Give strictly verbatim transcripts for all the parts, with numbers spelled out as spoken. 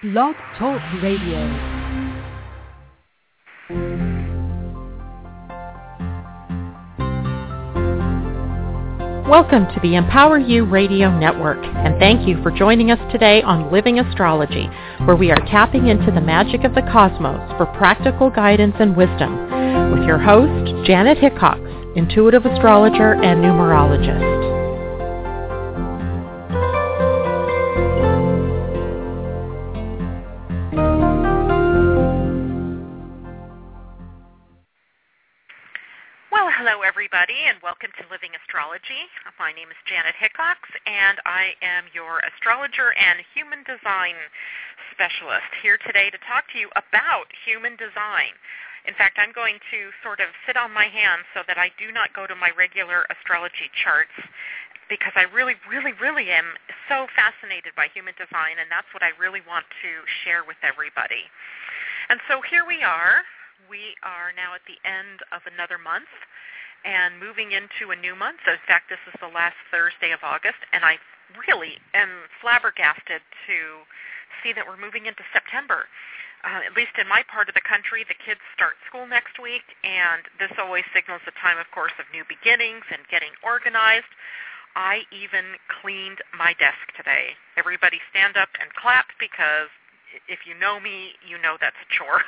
Blog Talk Radio. Welcome to the Empower You Radio Network, and thank you for joining us today on Living Astrology, where we are tapping into the magic of the cosmos for practical guidance and wisdom, with your host, Janet Hickox, intuitive astrologer and numerologist. Everybody, and welcome to Living Astrology. My name is Janet Hickox, and I am your astrologer and human design specialist here today to talk to you about human design. In fact, I'm going to sort of sit on my hands so that I do not go to my regular astrology charts, because I really, really, really am so fascinated by human design, and that's what I really want to share with everybody. And so here we are. We are now at the end of another month and moving into a new month. In fact, this is the last Thursday of August, and I really am flabbergasted to see that we're moving into September. Uh, at least in my part of the country, the kids start school next week, and this always signals a time, of course, of new beginnings and getting organized. I even cleaned my desk today. Everybody stand up and clap, because if you know me, you know that's a chore.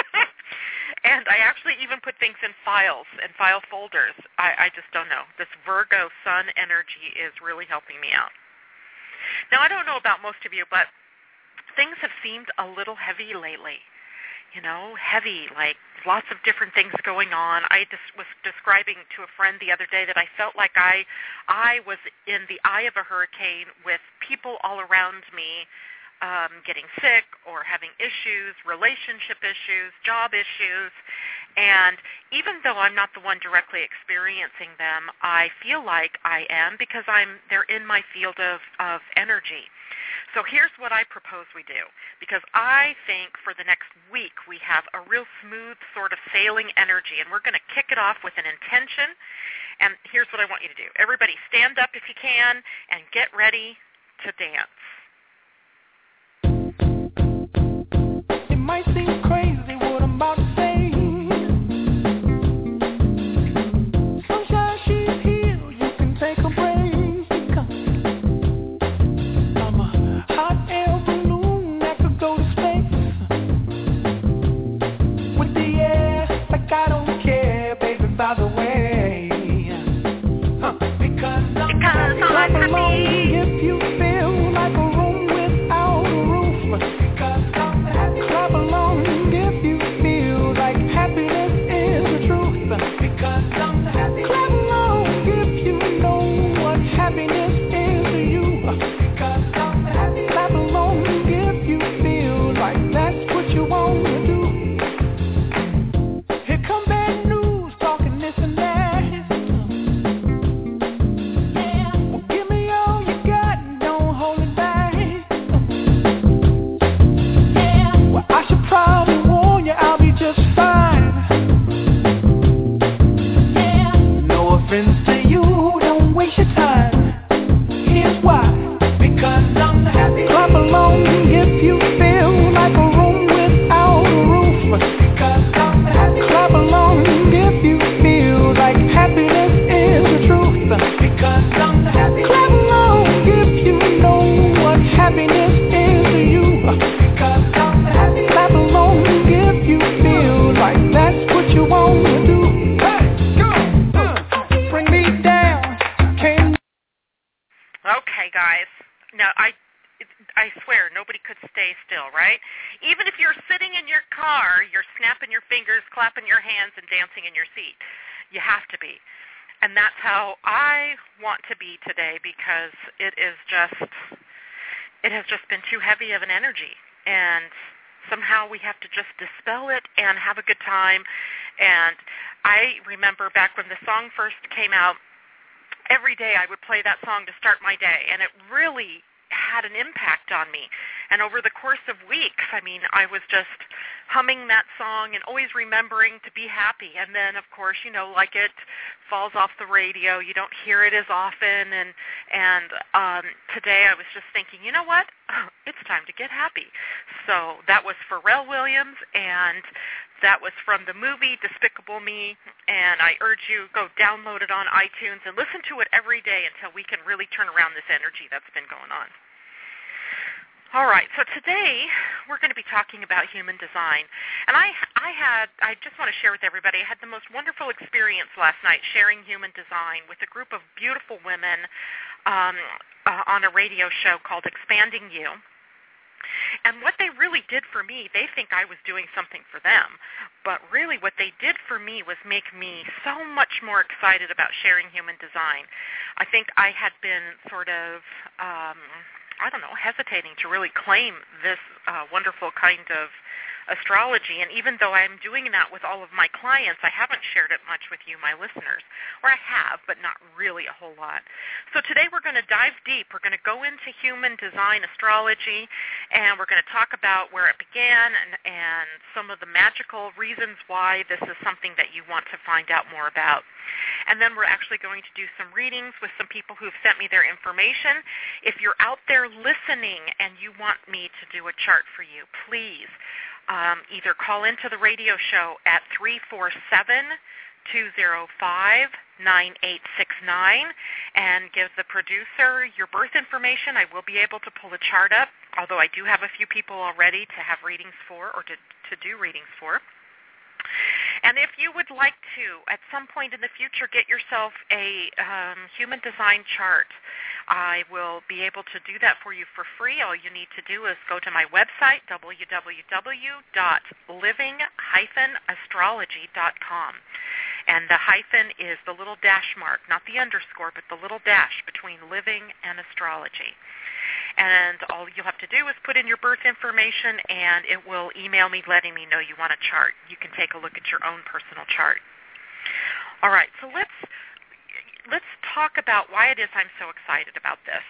And I actually even put things in files and file folders. I, I just don't know. This Virgo sun energy is really helping me out. Now, I don't know about most of you, but things have seemed a little heavy lately. You know, heavy, like lots of different things going on. I just was describing to a friend the other day that I felt like I, I was in the eye of a hurricane with people all around me Um, getting sick or having issues, relationship issues, job issues. And even though I'm not the one directly experiencing them, I feel like I am, because I'm they're in my field of, of energy. So here's what I propose we do, because I think for the next week we have a real smooth sort of sailing energy, and we're going to kick it off with an intention. And here's what I want you to do. Everybody stand up if you can and get ready to dance. Might seem crazy what I'm about to say. Sunshine, she's here, you can take a break. I'm a hot air balloon that could go to space. With the air, like I don't care, baby, by the way. Huh. Because I'm because happy. I'm happy. If you feel like a room without a roof. Because I'm happy. Clap along if you feel like happiness is the truth. Because I'm happy. Clap along if you know what happiness is to you. Because I'm happy. Clap along if you feel like that's what you want to do. Here come bad news, talking this and that. Yeah, well, give me all you got and don't hold it back. Yeah, well, I should probably warn you, I'll be just fine. Yeah, no offense to you, don't waste your time. Here's why. Because I'm happy. Clap along if you feel like a room without a roof. Because I'm happy. Clap along if you feel like happiness is the truth. Because I'm happy. Clap along if you know what happiness is to you. Because I'm happy. Clap along if you feel like that's what you want to do. Hey, go, uh, bring me down. Can Okay, guys. Now, I I swear, nobody could stay still, right? Even if you're sitting in your car, you're snapping your fingers, clapping your hands, and dancing in your seat. You have to be. And that's how I want to be today, because it is just, it has just been too heavy of an energy. And somehow we have to just dispel it and have a good time. And I remember back when the song first came out, every day I would play that song to start my day, and it really had an impact on me. And over the course of weeks, I mean, I was just humming that song and always remembering to be happy. And then, of course, you know, like it falls off the radio. You don't hear it as often. And and um, today I was just thinking, you know what? It's time to get happy. So that was Pharrell Williams, and that was from the movie Despicable Me. And I urge you, go download it on iTunes and listen to it every day until we can really turn around this energy that's been going on. All right, so today we're going to be talking about human design. And I I had, I just want to share with everybody, I had the most wonderful experience last night sharing human design with a group of beautiful women um, uh, on a radio show called Expanding You. And what they really did for me, they think I was doing something for them. But really what they did for me was make me so much more excited about sharing human design. I think I had been sort of... Um, I don't know, hesitating to really claim this uh, wonderful kind of astrology. And even though I'm doing that with all of my clients, I haven't shared it much with you, my listeners. Or I have, but not really a whole lot. So today we're going to dive deep. We're going to go into human design astrology, and we're going to talk about where it began and, and some of the magical reasons why this is something that you want to find out more about. And then we're actually going to do some readings with some people who've sent me their information. If you're out there listening and you want me to do a chart for you, please um, either call into the radio show at three four seven, two zero five, nine eight six nine and give the producer your birth information. I will be able to pull a chart up, although I do have a few people already to have readings for or to, to do readings for. And if you would like to, at some point in the future, get yourself a um, human design chart, I will be able to do that for you for free. All you need to do is go to my website, w w w dot living dash astrology dot com. And the hyphen is the little dash mark, not the underscore, but the little dash between living and astrology. And all you'll have to do is put in your birth information, and it will email me letting me know you want a chart. You can take a look at your own personal chart. All right, so let's let's talk about why it is I'm so excited about this.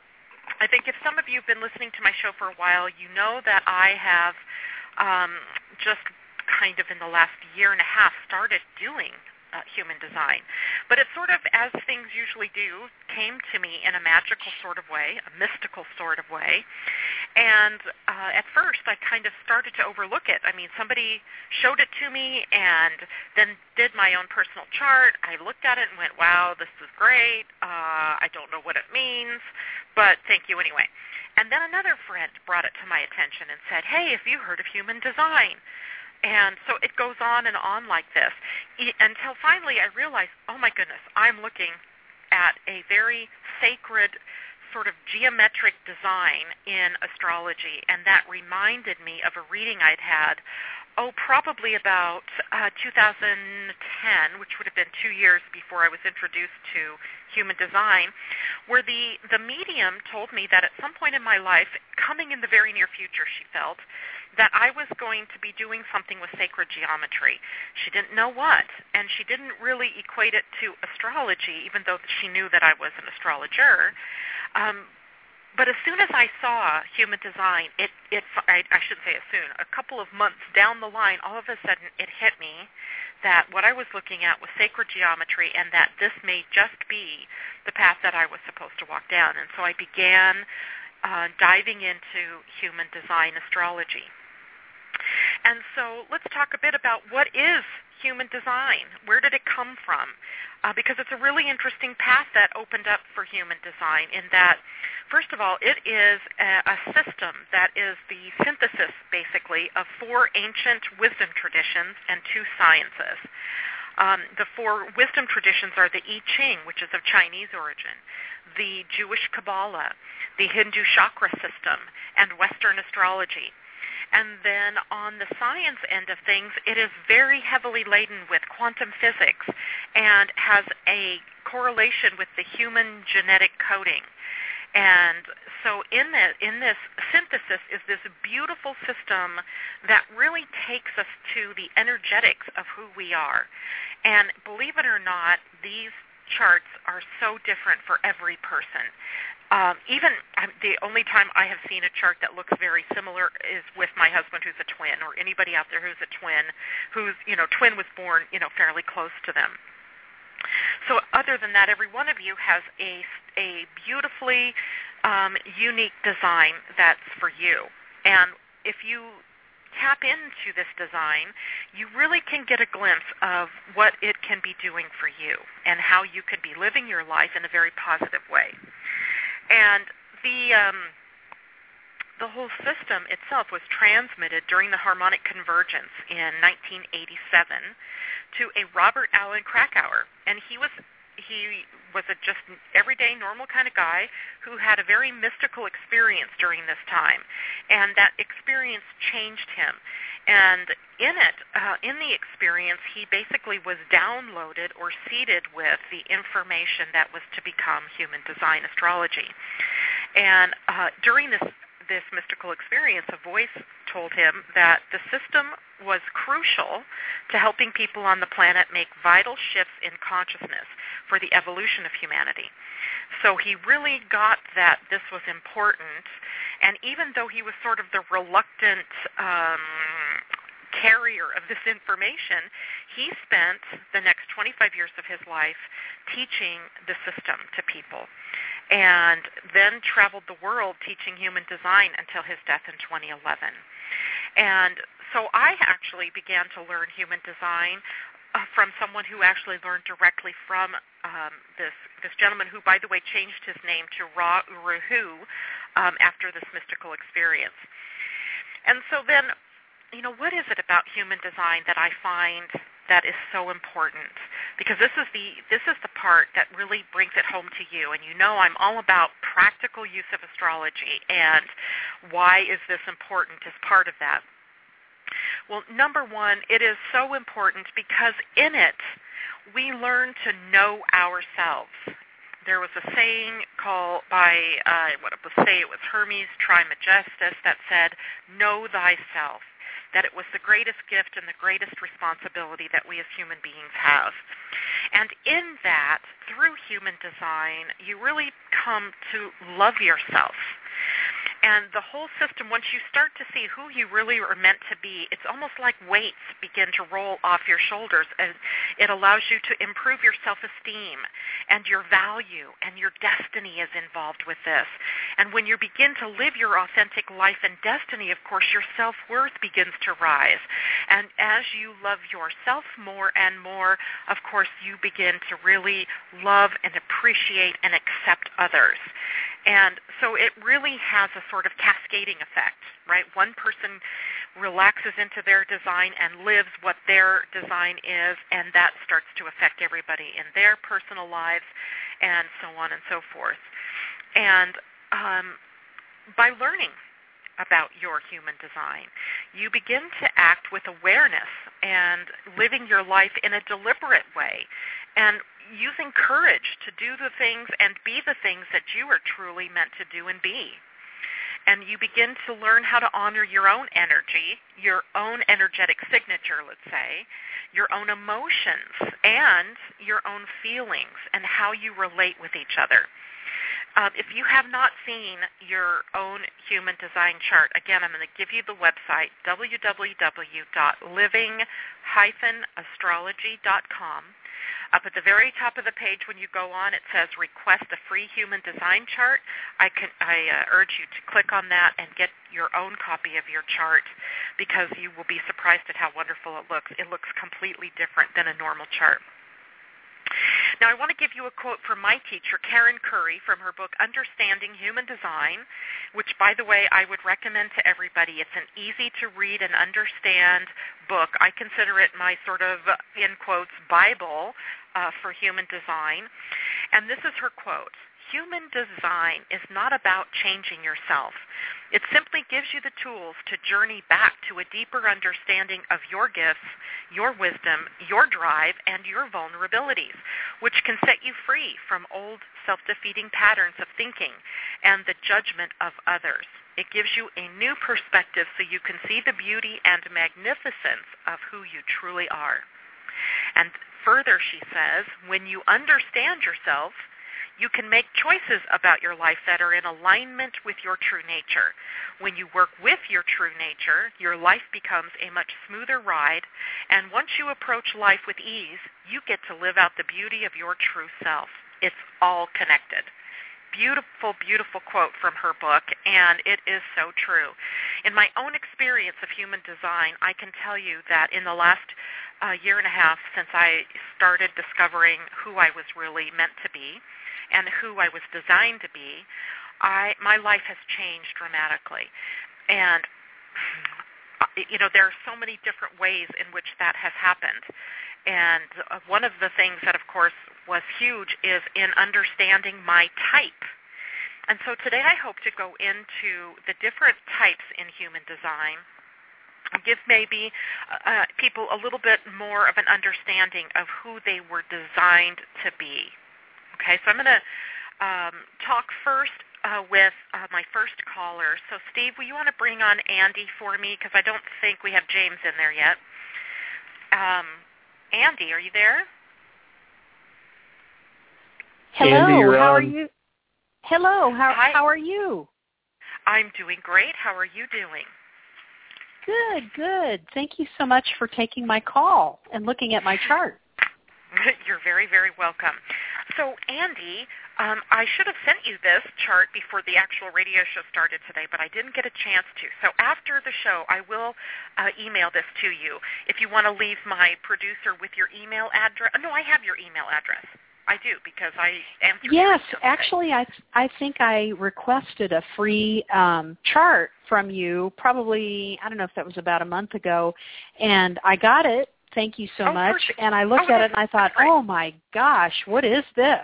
I think if some of you have been listening to my show for a while, you know that I have um, just kind of in the last year and a half started doing Uh, human design. But it sort of, as things usually do, came to me in a magical sort of way, a mystical sort of way. And uh, at first, I kind of started to overlook it. I mean, somebody showed it to me and then did my own personal chart. I looked at it and went, wow, this is great. Uh, I don't know what it means, but thank you anyway. And then another friend brought it to my attention and said, hey, have you heard of human design? And so it goes on and on like this until finally I realized, oh my goodness, I'm looking at a very sacred sort of geometric design in astrology, and that reminded me of a reading I'd had, oh, probably about uh, two thousand ten, which would have been two years before I was introduced to human design, where the, the medium told me that at some point in my life, coming in the very near future, she felt, that I was going to be doing something with sacred geometry. She didn't know what, and she didn't really equate it to astrology, even though she knew that I was an astrologer. Um, but as soon as I saw human design, it, it I, I shouldn't say as soon, a couple of months down the line, all of a sudden it hit me that what I was looking at was sacred geometry and that this may just be the path that I was supposed to walk down. And so I began uh, diving into human design astrology. And so let's talk a bit about what is human design. Where did it come from? Uh, because it's a really interesting path that opened up for human design in that, first of all, it is a, a system that is the synthesis, basically, of four ancient wisdom traditions and two sciences. Um, the four wisdom traditions are the I Ching, which is of Chinese origin, the Jewish Kabbalah, the Hindu chakra system, and Western astrology. And then on the science end of things, it is very heavily laden with quantum physics and has a correlation with the human genetic coding. And so in, the, in this synthesis is this beautiful system that really takes us to the energetics of who we are. And believe it or not, these charts are so different for every person. Um, even um, the only time I have seen a chart that looks very similar is with my husband, who's a twin, or anybody out there who's a twin, who's, you know, twin was born, you know, fairly close to them. So other than that, every one of you has a, a beautifully um, unique design that's for you. And if you tap into this design, you really can get a glimpse of what it can be doing for you and how you could be living your life in a very positive way. And the um, the whole system itself was transmitted during the harmonic convergence in nineteen eighty-seven to a Robert Alan Krakauer, and he was he was a just everyday normal kind of guy who had a very mystical experience during this time, and that experience changed him. And in it, uh, in the experience, he basically was downloaded or seeded with the information that was to become human design astrology. And uh, during this this mystical experience, a voice told him that the system was crucial to helping people on the planet make vital shifts in consciousness for the evolution of humanity. So he really got that this was important, and even though he was sort of the reluctant um, carrier of this information, he spent the next twenty-five years of his life teaching the system to people, and then traveled the world teaching human design until his death in twenty eleven. And so I actually began to learn human design uh, from someone who actually learned directly from um, this this gentleman who, by the way, changed his name to Ra Uru Hu um, after this mystical experience. And so then, you know, what is it about human design that I find that is so important? Because this is the this is the part that really brings it home to you. And you know I'm all about practical use of astrology, and why is this important as part of that? Well, number one, it is so important because in it we learn to know ourselves. There was a saying called by, uh, what it was say, it was Hermes Trismegistus that said, know thyself, that it was the greatest gift and the greatest responsibility that we as human beings have. And in that, through human design, you really come to love yourself. And the whole system, once you start to see who you really are meant to be, it's almost like weights begin to roll off your shoulders, and it allows you to improve your self-esteem and your value, and your destiny is involved with this. And when you begin to live your authentic life and destiny, of course, your self-worth begins to rise. And as you love yourself more and more, of course, you begin to really love and appreciate and accept others. And so it really has a sort of cascading effect, right? One person relaxes into their design and lives what their design is, and that starts to affect everybody in their personal lives, and so on and so forth. And um, by learning about your human design, you begin to act with awareness and living your life in a deliberate way, and using courage to do the things and be the things that you are truly meant to do and be. And you begin to learn how to honor your own energy, your own energetic signature, let's say, your own emotions, and your own feelings, and how you relate with each other. Um, if you have not seen your own human design chart, again, I'm going to give you the website, w w w dot living dash astrology dot com. Up at the very top of the page when you go on, it says request a free human design chart. I, can, I uh, urge you to click on that and get your own copy of your chart, because you will be surprised at how wonderful it looks. It looks completely different than a normal chart. Now, I want to give you a quote from my teacher, Karen Curry, from her book, Understanding Human Design, which, by the way, I would recommend to everybody. It's an easy-to-read and understand book. I consider it my sort of, in quotes, Bible uh, for human design. And this is her quote: human design is not about changing yourself. It simply gives you the tools to journey back to a deeper understanding of your gifts, your wisdom, your drive, and your vulnerabilities, which can set you free from old self-defeating patterns of thinking and the judgment of others. It gives you a new perspective so you can see the beauty and magnificence of who you truly are. And further, she says, when you understand yourself, You can make choices about your life that are in alignment with your true nature. When you work with your true nature, your life becomes a much smoother ride, and once you approach life with ease, you get to live out the beauty of your true self. It's all connected. Beautiful, beautiful quote from her book, and it is so true. In my own experience of human design, I can tell you that in the last uh, year and a half since I started discovering who I was really meant to be and who I was designed to be, I my life has changed dramatically. And, you know, there are so many different ways in which that has happened. And uh, one of the things that, of course, was huge is in understanding my type. And so today I hope to go into the different types in human design, give maybe uh, people a little bit more of an understanding of who they were designed to be. Okay, so I'm going to um, talk first uh, with uh, my first caller. So, Steve, will you want to bring on Andy for me? Because I don't think we have James in there yet. Um, Andy, are you there? Hello, Andy, you're how on. are you? Hello, how Hi. how are you? I'm doing great. How are you doing? Good, good. Thank you so much for taking my call and looking at my chart. You're very, very welcome. So, Andy, um, I should have sent you this chart before the actual radio show started today, but I didn't get a chance to. So after the show, I will uh, email this to you. If you want to leave my producer with your email address. No, I have your email address. I do, because I answered Yes, your email actually, I I think I requested a free um, chart from you probably, I don't know if that was about a month ago, and I got it. Thank you so oh, much. Perfect. And I looked oh, at it and I thought, oh my gosh, what is this?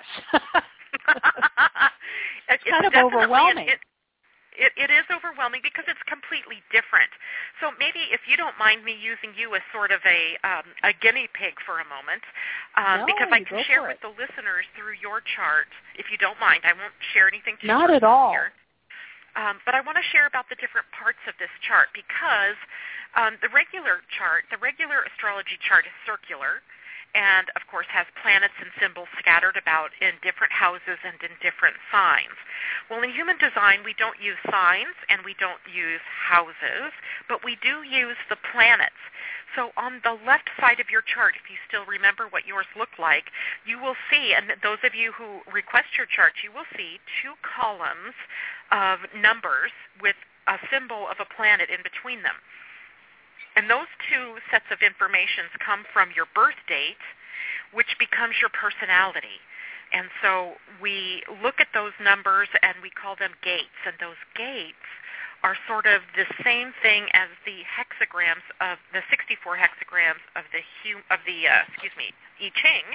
It's kind of definitely- overwhelming. It, it, it is overwhelming because it's completely different. So maybe if you don't mind me using you as sort of a um, a guinea pig for a moment, um, No, because I you can go share for with it. the listeners through your chart, if you don't mind. I won't share anything too Not at personal all. here. Um, but I want to share about the different parts of this chart because um, the regular chart, the regular astrology chart is circular and, of course, has planets and symbols scattered about in different houses and in different signs. Well, in human design, we don't use signs and we don't use houses, but we do use the planets. So on the left side of your chart, if you still remember what yours looked like, you will see, and those of you who request your chart, you will see two columns of numbers with a symbol of a planet in between them. And those two sets of information come from your birth date, which becomes your personality. And so we look at those numbers and we call them gates, and those gates are sort of the same thing as the hexagrams of the sixty-four hexagrams of the of the uh, excuse me I Ching,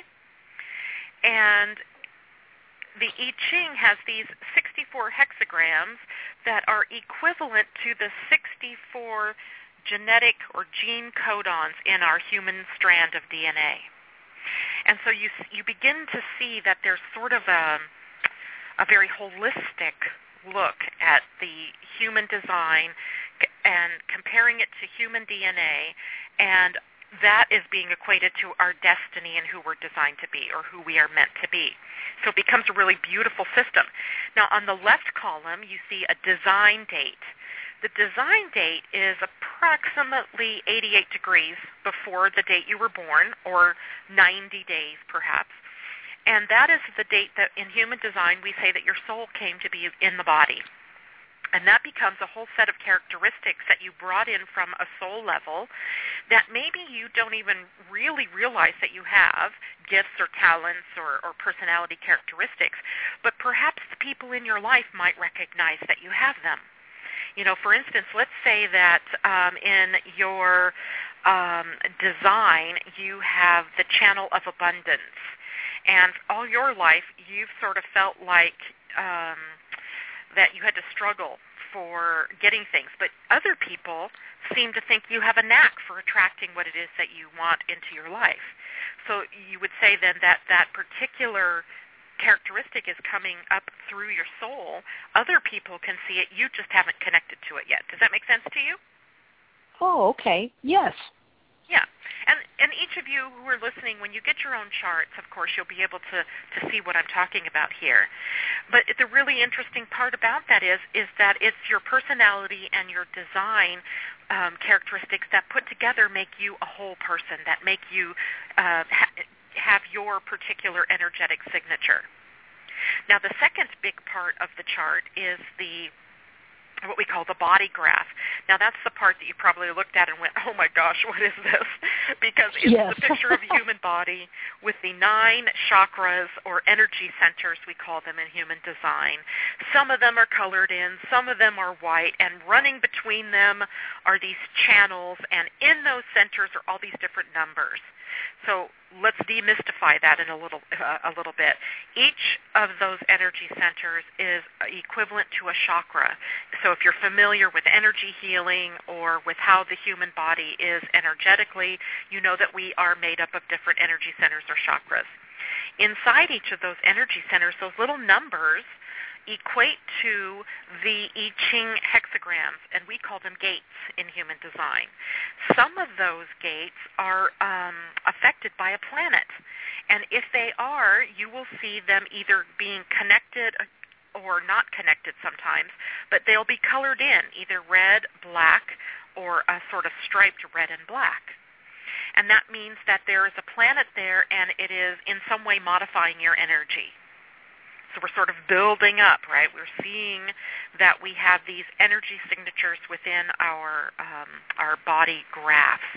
and the I Ching has these sixty-four hexagrams that are equivalent to the sixty-four genetic or gene codons in our human strand of D N A, and so you you begin to see that there's sort of a a very holistic look at the human design and comparing it to human D N A, and that is being equated to our destiny and who we're designed to be or who we are meant to be. So it becomes a really beautiful system. Now on the left column you see a design date. The design date is approximately eighty-eight degrees before the date you were born, or ninety days perhaps. And that is the date that in human design we say that your soul came to be in the body. And that becomes a whole set of characteristics that you brought in from a soul level that maybe you don't even really realize that you have, gifts or talents or, or personality characteristics, but perhaps the people in your life might recognize that you have them. You know, for instance, let's say that um, in your um, design you have the channel of abundance. And all your life, you've sort of felt like um, that you had to struggle for getting things. But other people seem to think you have a knack for attracting what it is that you want into your life. So you would say then that that particular characteristic is coming up through your soul. Other people can see it. You just haven't connected to it yet. Does that make sense to you? Oh, okay. Yes. Yeah. And and each of you who are listening, when you get your own charts, of course, you'll be able to, to see what I'm talking about here. But the really interesting part about that is, is that it's your personality and your design um, characteristics that put together make you a whole person, that make you uh, ha- have your particular energetic signature. Now, the second big part of the chart is the what we call the body graph. Now, that's the part that you probably looked at and went, oh, my gosh, what is this? Because it's yes. the picture of a human body with the nine chakras or energy centers, we call them in human design. Some of them are colored in, some of them are white, and running between them are these channels, and in those centers are all these different numbers. So let's demystify that in a little uh, a little bit. Each of those energy centers is equivalent to a chakra. So if you're familiar with energy healing or with how the human body is energetically, you know that we are made up of different energy centers or chakras. Inside each of those energy centers, those little numbers equate to the I Ching hexagrams, and we call them gates in human design. Some of those gates are um, affected by a planet, and if they are, you will see them either being connected or not connected sometimes, but they'll be colored in, either red, black, or a sort of striped red and black. And that means that there is a planet there, and it is in some way modifying your energy. So we're sort of building up, right? We're seeing that we have these energy signatures within our um, our body graphs.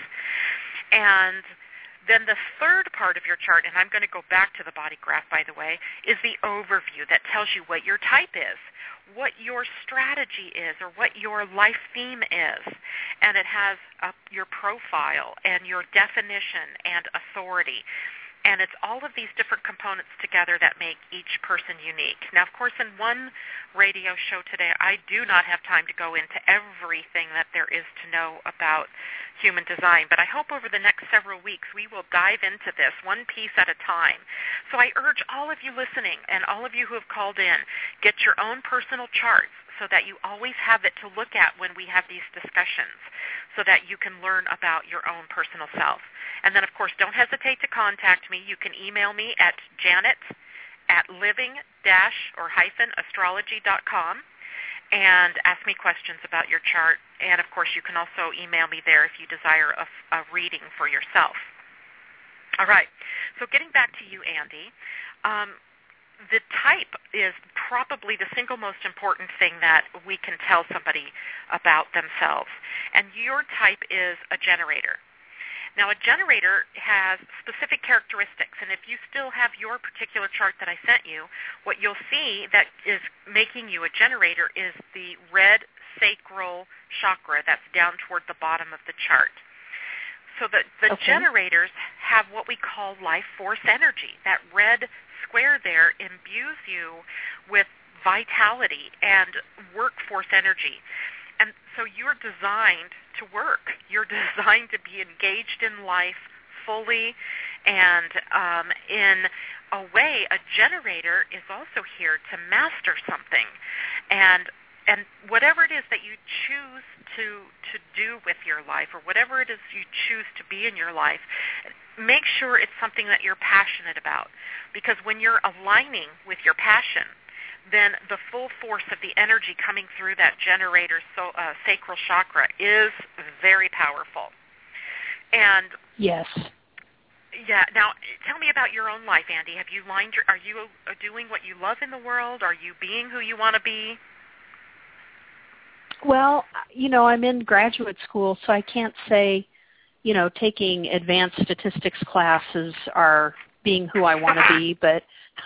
And then the third part of your chart, and I'm going to go back to the body graph, by the way, is the overview that tells you what your type is, what your strategy is, or what your life theme is. And it has uh, your profile and your definition and authority. And it's all of these different components together that make each person unique. Now, of course, in one radio show today, I do not have time to go into everything that there is to know about human design, but I hope over the next several weeks we will dive into this one piece at a time. So I urge all of you listening and all of you who have called in, get your own personal charts so that you always have it to look at when we have these discussions, so that you can learn about your own personal self. And then, of course, don't hesitate to contact me. You can email me at janet at living dash or hyphen astrology dot com and ask me questions about your chart. And, of course, you can also email me there if you desire a, a reading for yourself. All right. So getting back to you, Andy, um, the type is probably the single most important thing that we can tell somebody about themselves. And your type is a generator. Now, a generator has specific characteristics, and if you still have your particular chart that I sent you, what you'll see that is making you a generator is the red sacral chakra that's down toward the bottom of the chart. So the, the okay. generators have what we call life force energy. That red square there imbues you with vitality and workforce energy. And so you're designed to work. You're designed to be engaged in life fully. And um, in a way, a generator is also here to master something. And and whatever it is that you choose to, to do with your life, or whatever it is you choose to be in your life, make sure it's something that you're passionate about. Because when you're aligning with your passion, then the full force of the energy coming through that generator so, uh, sacral chakra is very powerful. And yes. Yeah. Now, tell me about your own life, Andy. Have you lined your, are you doing what you love in the world? Are you being who you want to be? Well, you know, I'm in graduate school, so I can't say, you know, taking advanced statistics classes are being who I want to be, but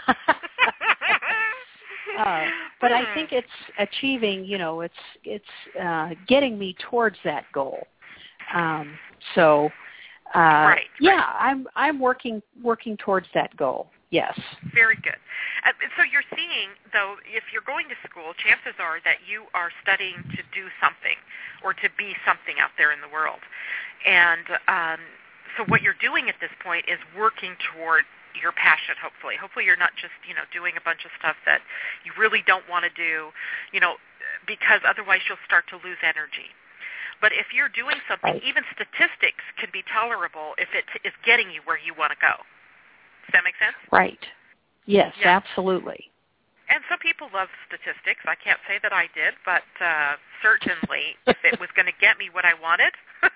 uh, but I think it's achieving, you know, it's it's uh, getting me towards that goal. Um, so, uh, right, yeah, right. I'm I'm working working towards that goal. Yes. Very good. Uh, so you're seeing, though, if you're going to school, chances are that you are studying to do something or to be something out there in the world. And um, so what you're doing at this point is working toward your passion, hopefully. Hopefully you're not just, you know, doing a bunch of stuff that you really don't want to do, you know, because otherwise you'll start to lose energy. But if you're doing something, right. even statistics can be tolerable if it is getting you where you want to go. Does that make sense? Right. Yes, yeah. absolutely. And some people love statistics. I can't say that I did, but uh, certainly if it was going to get me what I wanted,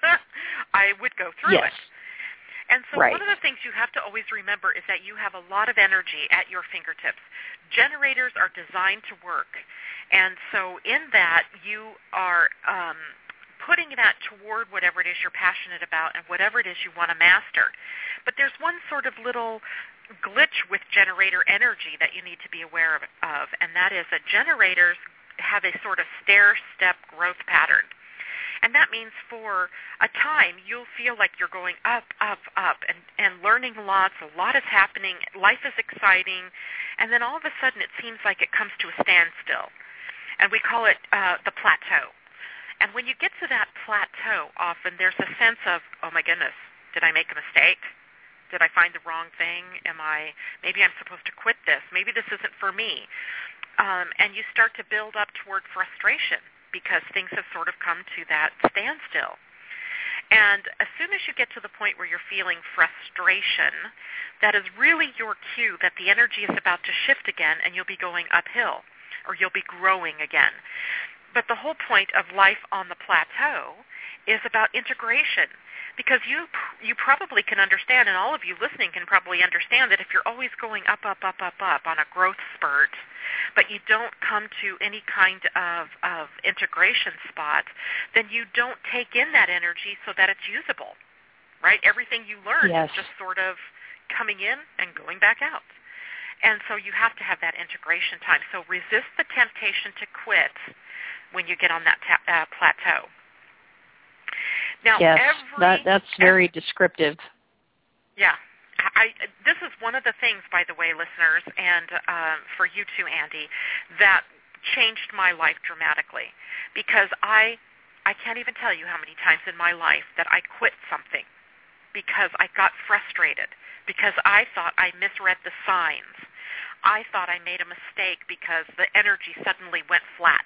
I would go through yes. it. And so right. one of the things you have to always remember is that you have a lot of energy at your fingertips. Generators are designed to work. And so in that, you are um, putting that toward whatever it is you're passionate about and whatever it is you want to master. But there's one sort of little glitch with generator energy that you need to be aware of, of and that is that generators have a sort of stair-step growth pattern. And that means for a time you'll feel like you're going up, up, up, and, and learning lots. A lot is happening. Life is exciting. And then all of a sudden it seems like it comes to a standstill. And we call it uh, the plateau. And when you get to that plateau, often there's a sense of, oh my goodness, did I make a mistake? Did I find the wrong thing? Am I, maybe I'm supposed to quit this. Maybe this isn't for me. Um, and you start to build up toward frustration, because things have sort of come to that standstill. And as soon as you get to the point where you're feeling frustration, that is really your cue that the energy is about to shift again and you'll be going uphill, or you'll be growing again. But the whole point of life on the plateau is about integration, because you you probably can understand, and all of you listening can probably understand, that if you're always going up, up, up, up, up on a growth spurt, but you don't come to any kind of, of integration spot, then you don't take in that energy so that it's usable, right? Everything you learn yes. is just sort of coming in and going back out. And so you have to have that integration time. So resist the temptation to quit when you get on that ta- uh, plateau. Now, yes, every, that, that's very every, descriptive. Yeah. I, this is one of the things, by the way, listeners, and uh, for you too, Andy, that changed my life dramatically, because I, I can't even tell you how many times in my life that I quit something because I got frustrated, because I thought I misread the signs. I thought I made a mistake because the energy suddenly went flat.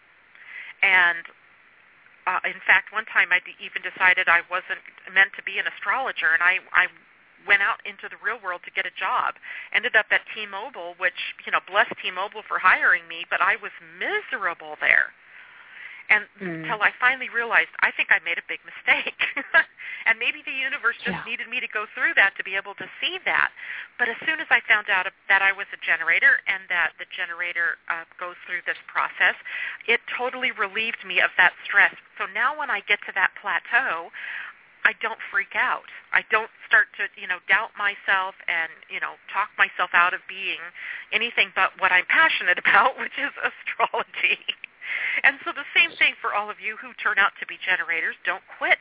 And Uh, in fact, one time I even decided I wasn't meant to be an astrologer, and I, I went out into the real world to get a job. Ended up at T-Mobile, which, you know, bless T-Mobile for hiring me, but I was miserable there. And mm. until I finally realized, I think I made a big mistake. And maybe the universe just yeah. needed me to go through that to be able to see that. But as soon as I found out that I was a generator and that the generator uh, goes through this process, it totally relieved me of that stress. So now when I get to that plateau, I don't freak out. I don't start to, you know, doubt myself and, you know, talk myself out of being anything but what I'm passionate about, which is astrology. And so the same thing for all of you who turn out to be generators. Don't quit.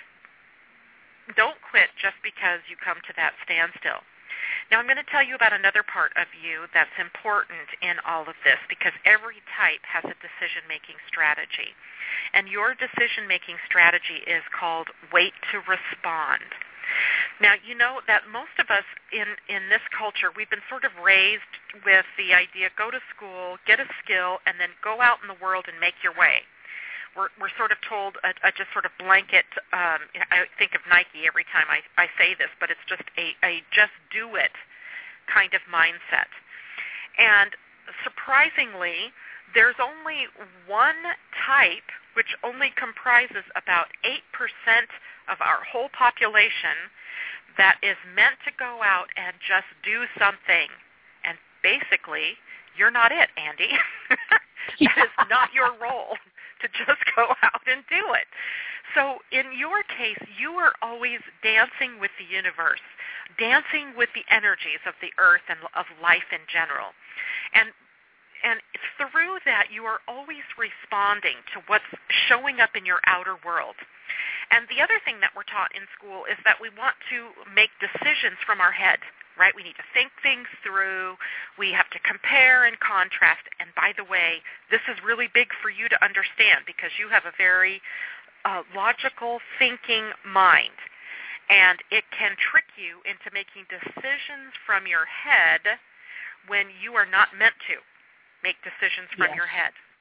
Don't quit just because you come to that standstill. Now I'm going to tell you about another part of you that's important in all of this, because every type has a decision-making strategy. And your decision-making strategy is called wait to respond. Now, you know that most of us in, in this culture, we've been sort of raised with the idea, go to school, get a skill, and then go out in the world and make your way. We're, we're sort of told a, a just sort of blanket, um, I think of Nike every time I, I say this, but it's just a, a just do it kind of mindset. And surprisingly, there's only one type which only comprises about eight percent of our whole population that is meant to go out and just do something. And basically, you're not it, Andy. That is not your role, to just go out and do it. So in your case, you are always dancing with the universe, dancing with the energies of the earth and of life in general. And And through that, you are always responding to what's showing up in your outer world. And the other thing that we're taught in school is that we want to make decisions from our head, right? We need to think things through. We have to compare and contrast. And by the way, this is really big for you to understand, because you have a very uh, logical thinking mind. And it can trick you into making decisions from your head when you are not meant to make decisions from yes. your head.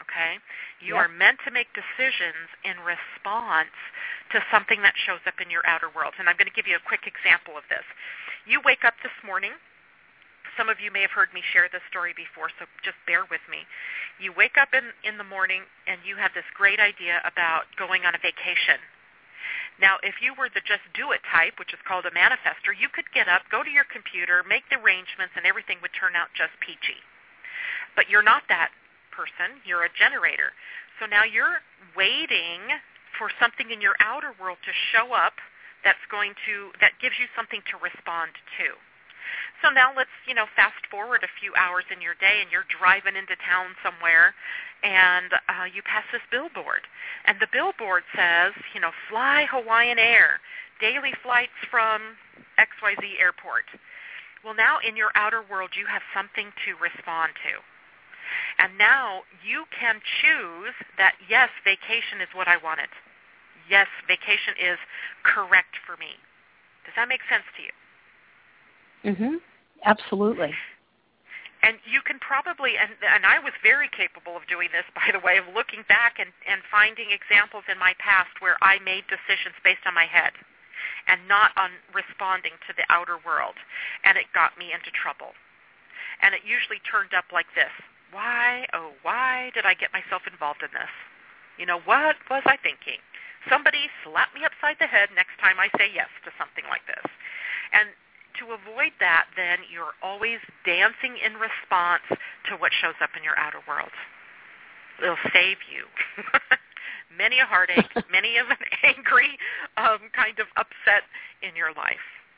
okay? You Yep. are meant to make decisions in response to something that shows up in your outer world. And I'm going to give you a quick example of this. You wake up this morning. Some of you may have heard me share this story before, so just bear with me. You wake up in, in the morning and you have this great idea about going on a vacation. Now, if you were the just do it type, which is called a manifestor, you could get up, go to your computer, make the arrangements, and everything would turn out just peachy. But you're not that person. You're a generator. So now you're waiting for something in your outer world to show up that's going to, that gives you something to respond to. So now let's, you know, fast forward a few hours in your day and you're driving into town somewhere and uh, you pass this billboard. And the billboard says, you know, fly Hawaiian Air, daily flights from X Y Z airport. Well, now in your outer world you have something to respond to. And now you can choose that, yes, vacation is what I wanted. Yes, vacation is correct for me. Does that make sense to you? Mhm. Absolutely. And you can probably, and, and I was very capable of doing this, by the way, of looking back and, and finding examples in my past where I made decisions based on my head and not on responding to the outer world. And it got me into trouble. And it usually turned up like this. Why, oh, why did I get myself involved in this? You know, what was I thinking? Somebody slap me upside the head next time I say yes to something like this. And to avoid that, then you're always dancing in response to what shows up in your outer world. It'll save you many a heartache, many of an angry um, kind of upset in your life.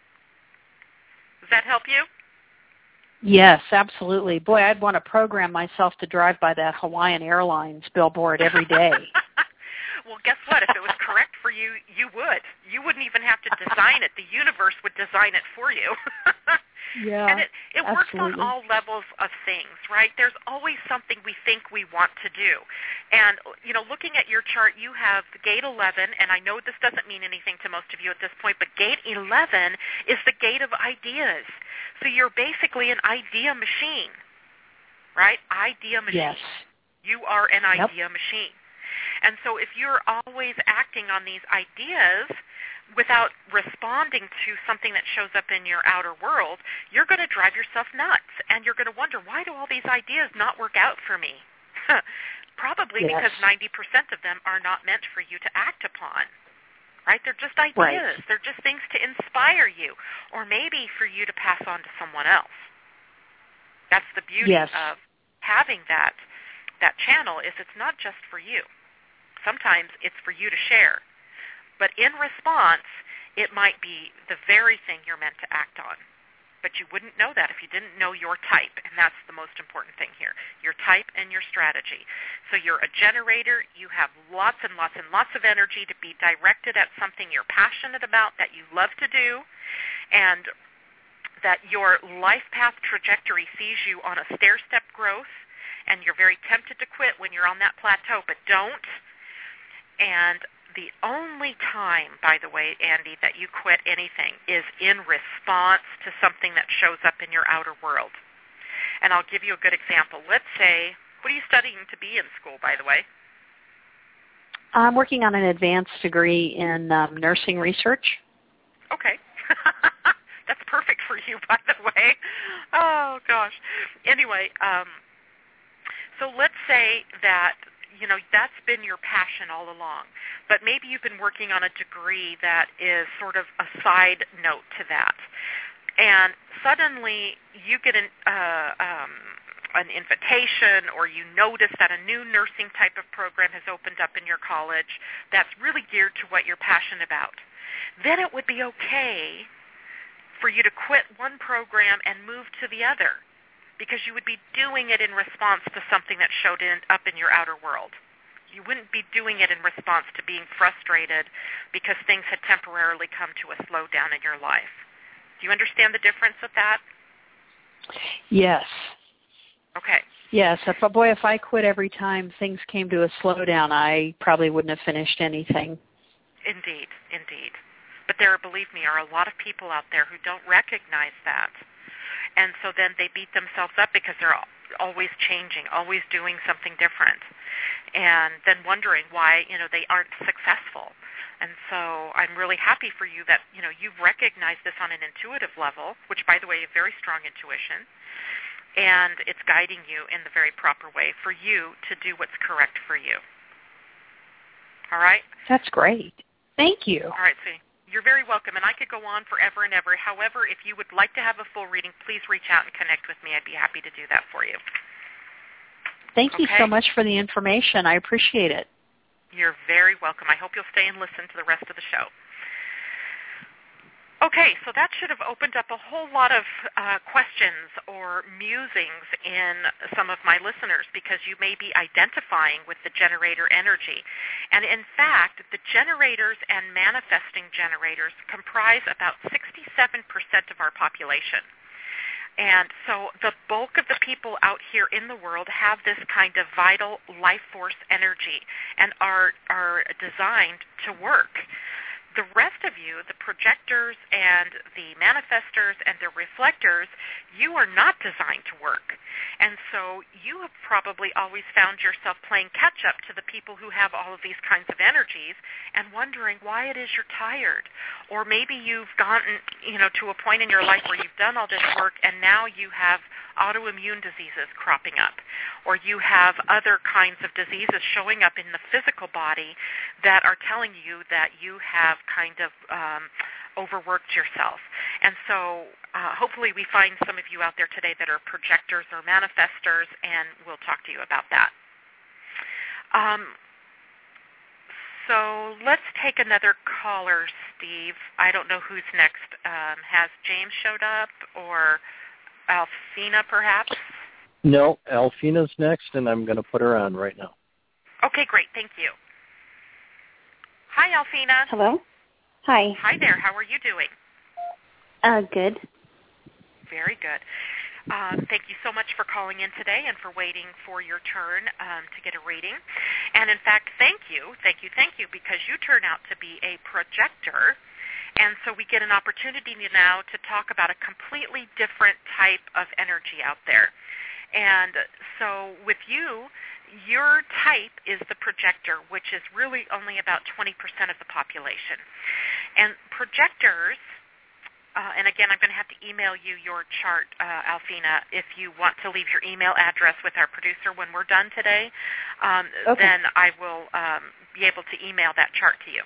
Does that help you? Yes, absolutely. Boy, I'd want to program myself to drive by that Hawaiian Airlines billboard every day. Well, guess what? If it was correct for you, you would. You wouldn't even have to design it. The universe would design it for you. Yeah, and it, it works on absolutely. all levels of things, right? There's always something we think we want to do. And, you know, looking at your chart, you have gate eleven, and I know this doesn't mean anything to most of you at this point, but gate eleven is the gate of ideas. So you're basically an idea machine, right? Idea machine. Yes. You are an Yep. idea machine. And so if you're always acting on these ideas without responding to something that shows up in your outer world, you're going to drive yourself nuts. And you're going to wonder, why do all these ideas not work out for me? Probably Yes. because ninety percent of them are not meant for you to act upon. Right? They're just ideas. Right. They're just things to inspire you, or maybe for you to pass on to someone else. That's the beauty Yes. of having that that channel, is it's not just for you. Sometimes it's for you to share. But in response, it might be the very thing you're meant to act on. But you wouldn't know that if you didn't know your type, and that's the most important thing here, your type and your strategy. So you're a generator. You have lots and lots and lots of energy to be directed at something you're passionate about, that you love to do, and that your life path trajectory sees you on a stair-step growth, and you're very tempted to quit when you're on that plateau, but don't. And the only time, by the way, Andy, that you quit anything is in response to something that shows up in your outer world. And I'll give you a good example. Let's say, what are you studying to be in school, by the way? I'm working on an advanced degree in um, nursing research. Okay. That's perfect for you, by the way. Oh, gosh. Anyway, um, so let's say that, you know, that's been your passion all along. But maybe you've been working on a degree that is sort of a side note to that. And suddenly you get an, uh, um, an invitation, or you notice that a new nursing type of program has opened up in your college that's really geared to what you're passionate about. Then it would be okay for you to quit one program and move to the other, because you would be doing it in response to something that showed in, up in your outer world. You wouldn't be doing it in response to being frustrated because things had temporarily come to a slowdown in your life. Do you understand the difference with that? Yes. Okay. Yes. If, boy, if I quit every time things came to a slowdown, I probably wouldn't have finished anything. Indeed, indeed. But there, believe me, are a lot of people out there who don't recognize that. And so then they beat themselves up because they're always changing, always doing something different. and then wondering why, you know, they aren't successful. And so I'm really happy for you that, you know, you've recognized this on an intuitive level, which, by the way, is very strong intuition, and it's guiding you in the very proper way for you to do what's correct for you. All right? That's great. Thank you. All right, so you're very welcome, and I could go on forever and ever. However, if you would like to have a full reading, please reach out and connect with me. I'd be happy to do that for you. Thank okay? you so much for the information. I appreciate it. You're very welcome. I hope you'll stay and listen to the rest of the show. Okay, so that should have opened up a whole lot of uh, questions or musings in some of my listeners, because you may be identifying with the generator energy. And in fact, the generators and manifesting generators comprise about sixty-seven percent of our population. And so the bulk of the people out here in the world have this kind of vital life force energy and are, are designed to work. The rest of you, the projectors and the manifestors and the reflectors, you are not designed to work. And so you have probably always found yourself playing catch-up to the people who have all of these kinds of energies and wondering why it is you're tired. Or maybe you've gotten, you know, to a point in your life where you've done all this work and now you have autoimmune diseases cropping up, or you have other kinds of diseases showing up in the physical body that are telling you that you have kind of um, overworked yourself. And so uh, hopefully we find some of you out there today that are projectors or manifestors, and we'll talk to you about that. Um, so let's take another caller, Steve. I don't know who's next. Um, has James showed up, or Alfina, perhaps? No, Alfina's next, and I'm going to put her on right now. Okay, great. Thank you. Hi, Alfina. Hello. Hi. Hi there. How are you doing? Uh, good. Very good. Um, thank you so much for calling in today and for waiting for your turn um, to get a reading. And, in fact, thank you, thank you, thank you, because you turn out to be a projector. And so we get an opportunity now to talk about a completely different type of energy out there. And so with you, your type is the projector, which is really only about twenty percent of the population. And projectors, uh, and again, I'm going to have to email you your chart, uh, Alfina, if you want to leave your email address with our producer when we're done today, um, okay. then I will um, be able to email that chart to you.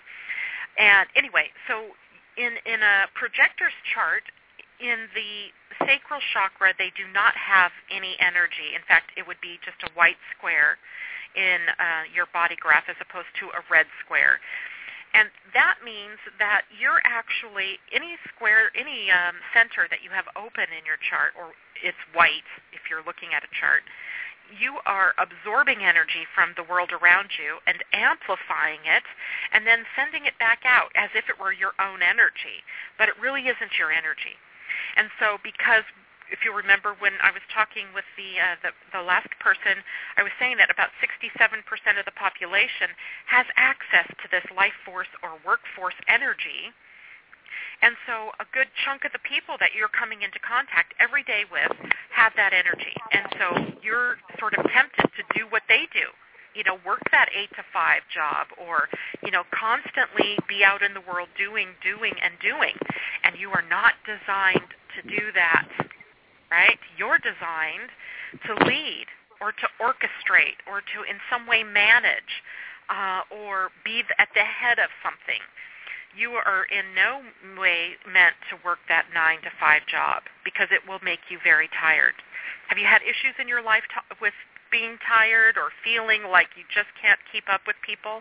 And anyway, so In, in a projector's chart, in the sacral chakra, they do not have any energy. In fact, it would be just a white square in uh, your body graph as opposed to a red square. And that means that you're actually, any square, any um, center that you have open in your chart, or it's white if you're looking at a chart, you are absorbing energy from the world around you and amplifying it and then sending it back out as if it were your own energy. But it really isn't your energy. And so because, if you remember when I was talking with the, uh, the, the last person, I was saying that about sixty-seven percent of the population has access to this life force or workforce energy. And so a good chunk of the people that you're coming into contact every day with have that energy. And so you're sort of tempted to do what they do, you know, work that eight to five job, or, you know, constantly be out in the world doing, doing, and doing. And you are not designed to do that, right? You're designed to lead or to orchestrate or to in some way manage uh, or be at the head of something. You are in no way meant to work that nine to five job, because it will make you very tired. Have you had issues in your life t- with being tired or feeling like you just can't keep up with people?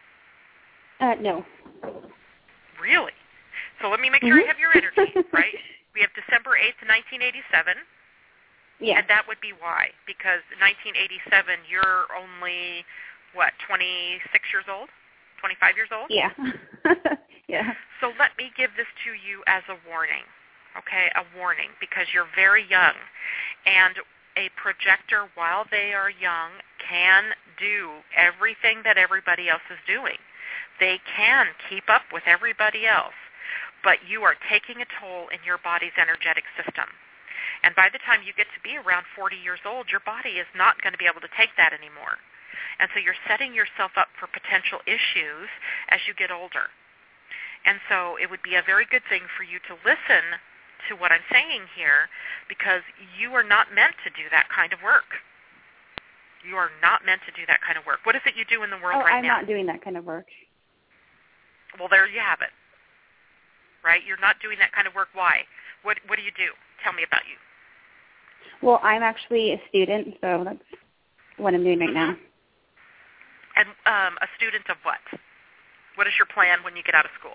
Uh, no. Really? So let me make sure mm-hmm. I have your energy, right? We have December eighth, nineteen eighty-seven. Yeah. And that would be why, because nineteen eighty-seven, you're only, what, twenty-six years old? twenty-five years old? Yeah. Yeah. So let me give this to you as a warning, okay, a warning, because you're very young. And a projector, while they are young, can do everything that everybody else is doing. They can keep up with everybody else, but you are taking a toll in your body's energetic system. And by the time you get to be around forty years old, your body is not going to be able to take that anymore. And so you're setting yourself up for potential issues as you get older. And so it would be a very good thing for you to listen to what I'm saying here, because you are not meant to do that kind of work. You are not meant to do that kind of work. What is it you do in the world oh, right I'm now? I'm not doing that kind of work. Well, there you have it. Right? You're not doing that kind of work. Why? What What do you do? Tell me about you. Well, I'm actually a student, so that's what I'm doing right mm-hmm. now. And um, a student of what? What is your plan when you get out of school?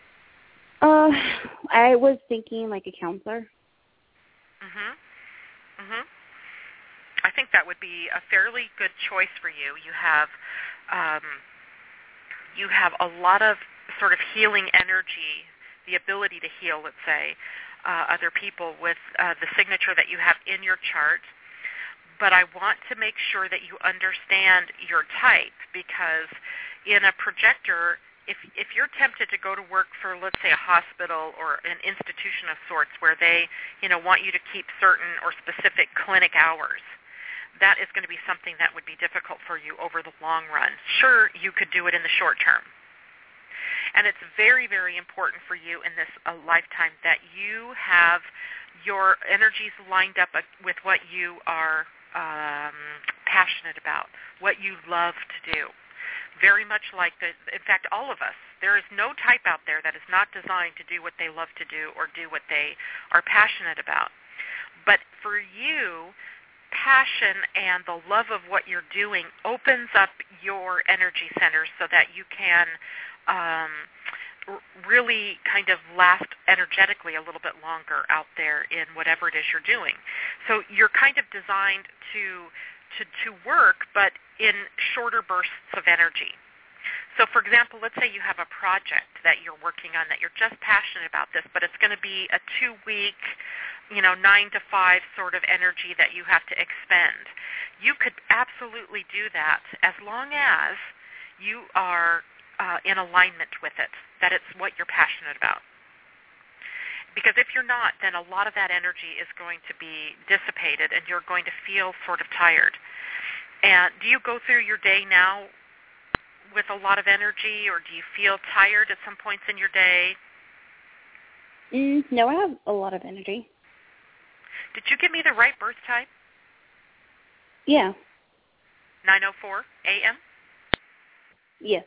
Uh, I was thinking like a counselor. Mhm. Mhm. I think that would be a fairly good choice for you. You have, um, you have a lot of sort of healing energy, the ability to heal, let's say, uh, other people with uh, the signature that you have in your chart. But I want to make sure that you understand your type, because in a projector, if if you're tempted to go to work for, let's say, a hospital or an institution of sorts where they, you know, want you to keep certain or specific clinic hours, that is going to be something that would be difficult for you over the long run. Sure, you could do it in the short term. And it's very, very important for you in this uh, lifetime that you have your energies lined up with what you are um, passionate about, what you love to do. Very much like, the, in fact, all of us. There is no type out there that is not designed to do what they love to do or do what they are passionate about. But for you, passion and the love of what you're doing opens up your energy centers so that you can um, r- really kind of last energetically a little bit longer out there in whatever it is you're doing. So you're kind of designed to to, to work, but in shorter bursts of energy. So, for example, let's say you have a project that you're working on that you're just passionate about this, but it's going to be a two-week, you know, nine to five sort of energy that you have to expend. You could absolutely do that as long as you are uh, in alignment with it, that it's what you're passionate about. Because if you're not, then a lot of that energy is going to be dissipated and you're going to feel sort of tired. And do you go through your day now with a lot of energy, or do you feel tired at some points in your day? Mm, no, I have a lot of energy. Did you give me the right birth time? Yeah. nine oh four a.m.? Yes.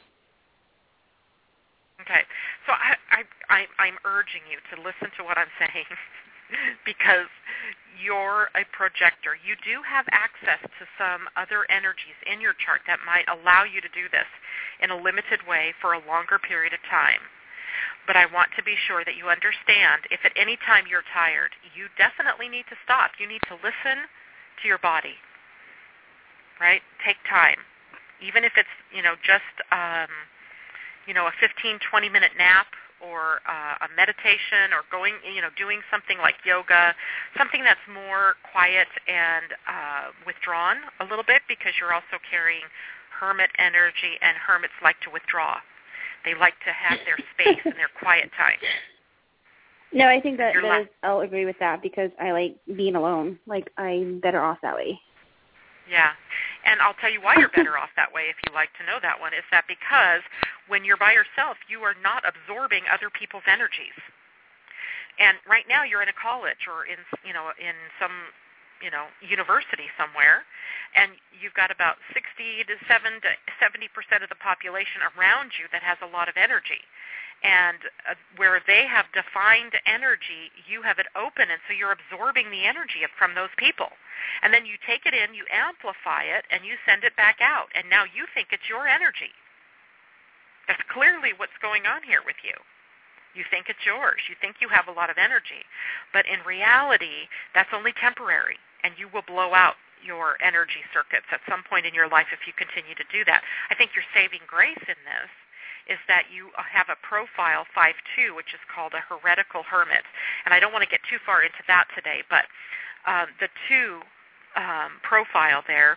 Okay. So I, I, I, I'm urging you to listen to what I'm saying because you're a projector. You do have access to some other energies in your chart that might allow you to do this in a limited way for a longer period of time. But I want to be sure that you understand if at any time you're tired, you definitely need to stop. You need to listen to your body, right? Take time. Even if it's, you know, just, um, you know, a fifteen, twenty minute nap or uh, a meditation or going, you know, doing something like yoga, something that's more quiet and uh, withdrawn a little bit, because you're also carrying hermit energy, and hermits like to withdraw. They like to have their space and their quiet time. No, I think that, You're that la- is, I'll agree with that, because I like being alone. Like, I'm better off that way. Yeah. And I'll tell you why you're better off that way, if you like to know that one, is that because when you're by yourself, you are not absorbing other people's energies. And right now you're in a college or in, you know, in some, you know, university somewhere, and you've got about sixty to seventy percent of the population around you that has a lot of energy. And uh, where they have defined energy, you have it open, and so you're absorbing the energy from those people. And then you take it in, you amplify it, and you send it back out. And now you think it's your energy. That's clearly what's going on here with you. You think it's yours. You think you have a lot of energy. But in reality, that's only temporary, and you will blow out your energy circuits at some point in your life if you continue to do that. I think your saving grace in this is that you have a profile five two, which is called a heretical hermit. And I don't want to get too far into that today, but um, the two um, profile there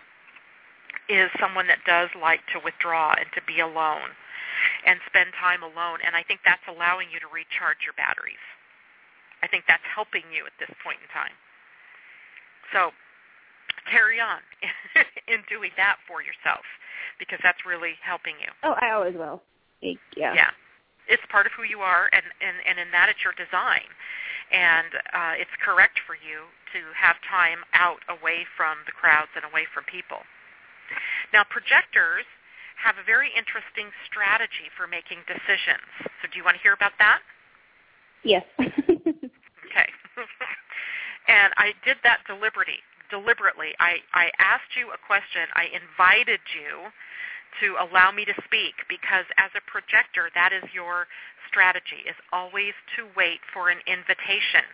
is someone that does like to withdraw and to be alone and spend time alone. And I think that's allowing you to recharge your batteries. I think that's helping you at this point in time. So carry on in doing that for yourself, because that's really helping you. Oh, I always will. Yeah. Yeah. It's part of who you are, and, and, and in that it's your design. And uh, it's correct for you to have time out away from the crowds and away from people. Now, projectors have a very interesting strategy for making decisions. So do you want to hear about that? Yes. Okay. And I did that deliberately. Deliberately. I, I asked you a question. I invited you to allow me to speak, because as a projector, that is your strategy, is always to wait for an invitation.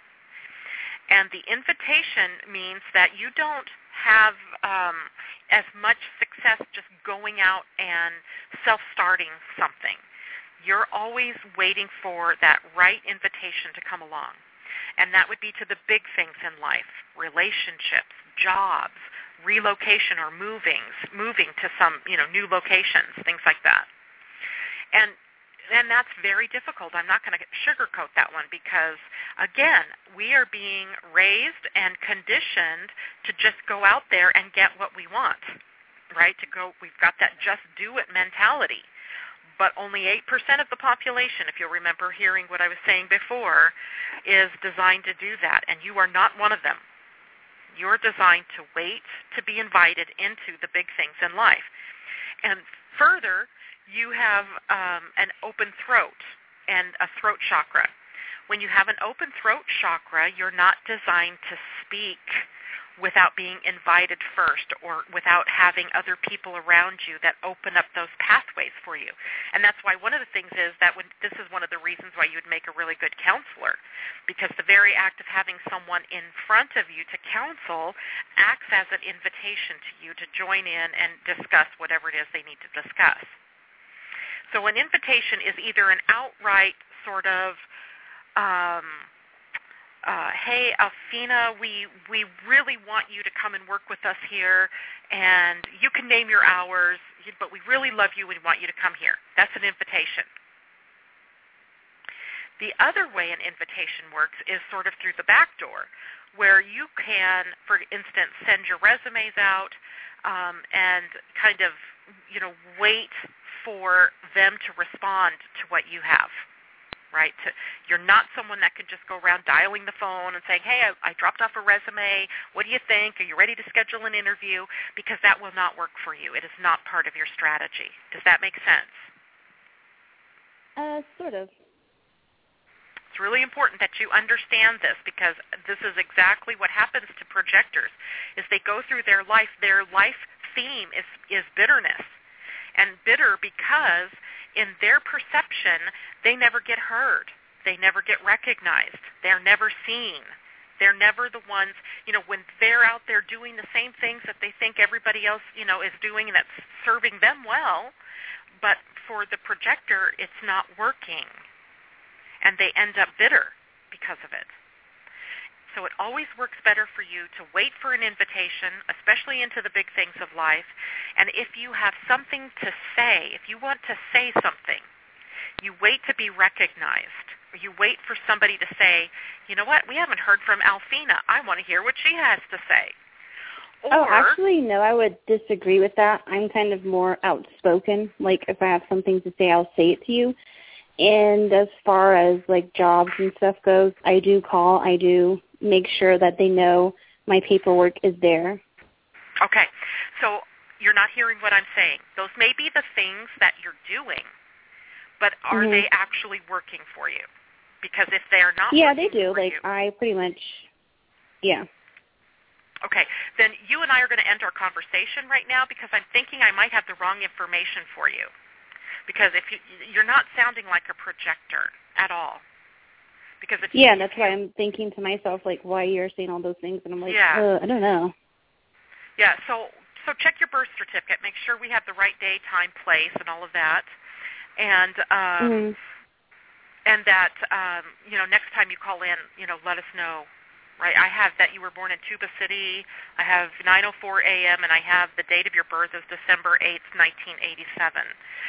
And the invitation means that you don't have um, as much success just going out and self-starting something. You're always waiting for that right invitation to come along. And that would be to the big things in life: relationships, jobs, relocation or movings, moving to some, you know, new locations, things like that. And and that's very difficult. I'm not going to sugarcoat that one, because, again, we are being raised and conditioned to just go out there and get what we want, right? To go, we've got that just do it mentality. But only eight percent of the population, if you'll remember hearing what I was saying before, is designed to do that, and you are not one of them. You're designed to wait to be invited into the big things in life. And further, you have um, an open throat and a throat chakra. When you have an open throat chakra, you're not designed to speak without being invited first, or without having other people around you that open up those pathways for you. And that's why one of the things is that when, this is one of the reasons why you would make a really good counselor, because the very act of having someone in front of you to counsel acts as an invitation to you to join in and discuss whatever it is they need to discuss. So an invitation is either an outright sort of um, Uh, hey, Alfina, we we really want you to come and work with us here, and you can name your hours, but we really love you and want you to come here. That's an invitation. The other way an invitation works is sort of through the back door, where you can, for instance, send your resumes out um, and kind of, you know, wait for them to respond to what you have. Right? To, you're not someone that can just go around dialing the phone and saying, hey, I, I dropped off a resume. What do you think? Are you ready to schedule an interview? Because that will not work for you. It is not part of your strategy. Does that make sense? Uh, sort of. It's really important that you understand this, because this is exactly what happens to projectors, is they go through their life. Their life theme is, is bitterness. And bitter because in their perception, they never get heard. They never get recognized. They're never seen. They're never the ones, you know, when they're out there doing the same things that they think everybody else, you know, is doing and that's serving them well, but for the projector, it's not working. And they end up bitter because of it. So it always works better for you to wait for an invitation, especially into the big things of life. And if you have something to say, if you want to say something, you wait to be recognized. Or you wait for somebody to say, you know what, we haven't heard from Alfina. I want to hear what she has to say. Or, oh, actually, no, I would disagree with that. I'm kind of more outspoken. Like, if I have something to say, I'll say it to you. And as far as, like, jobs and stuff goes, I do call. I do make sure that they know my paperwork is there. Okay. So you're not hearing what I'm saying. Those may be the things that you're doing, but are mm-hmm. they actually working for you? Because if they are not yeah, working they do. for Like, you, I pretty much, yeah. Okay. Then you and I are going to end our conversation right now, because I'm thinking I might have the wrong information for you. Because if you, you're not sounding like a projector at all. Because if yeah, you, that's why I'm thinking to myself, like, why you're saying all those things, and I'm like, yeah. uh, I don't know. Yeah, so so check your birth certificate. Make sure we have the right day, time, place, and all of that. And um, mm-hmm. and that um, you know, next time you call in, you know, let us know. Right? I have that you were born in Tuba City. I have nine oh four a.m. and I have the date of your birth is December eighth, nineteen eighty-seven.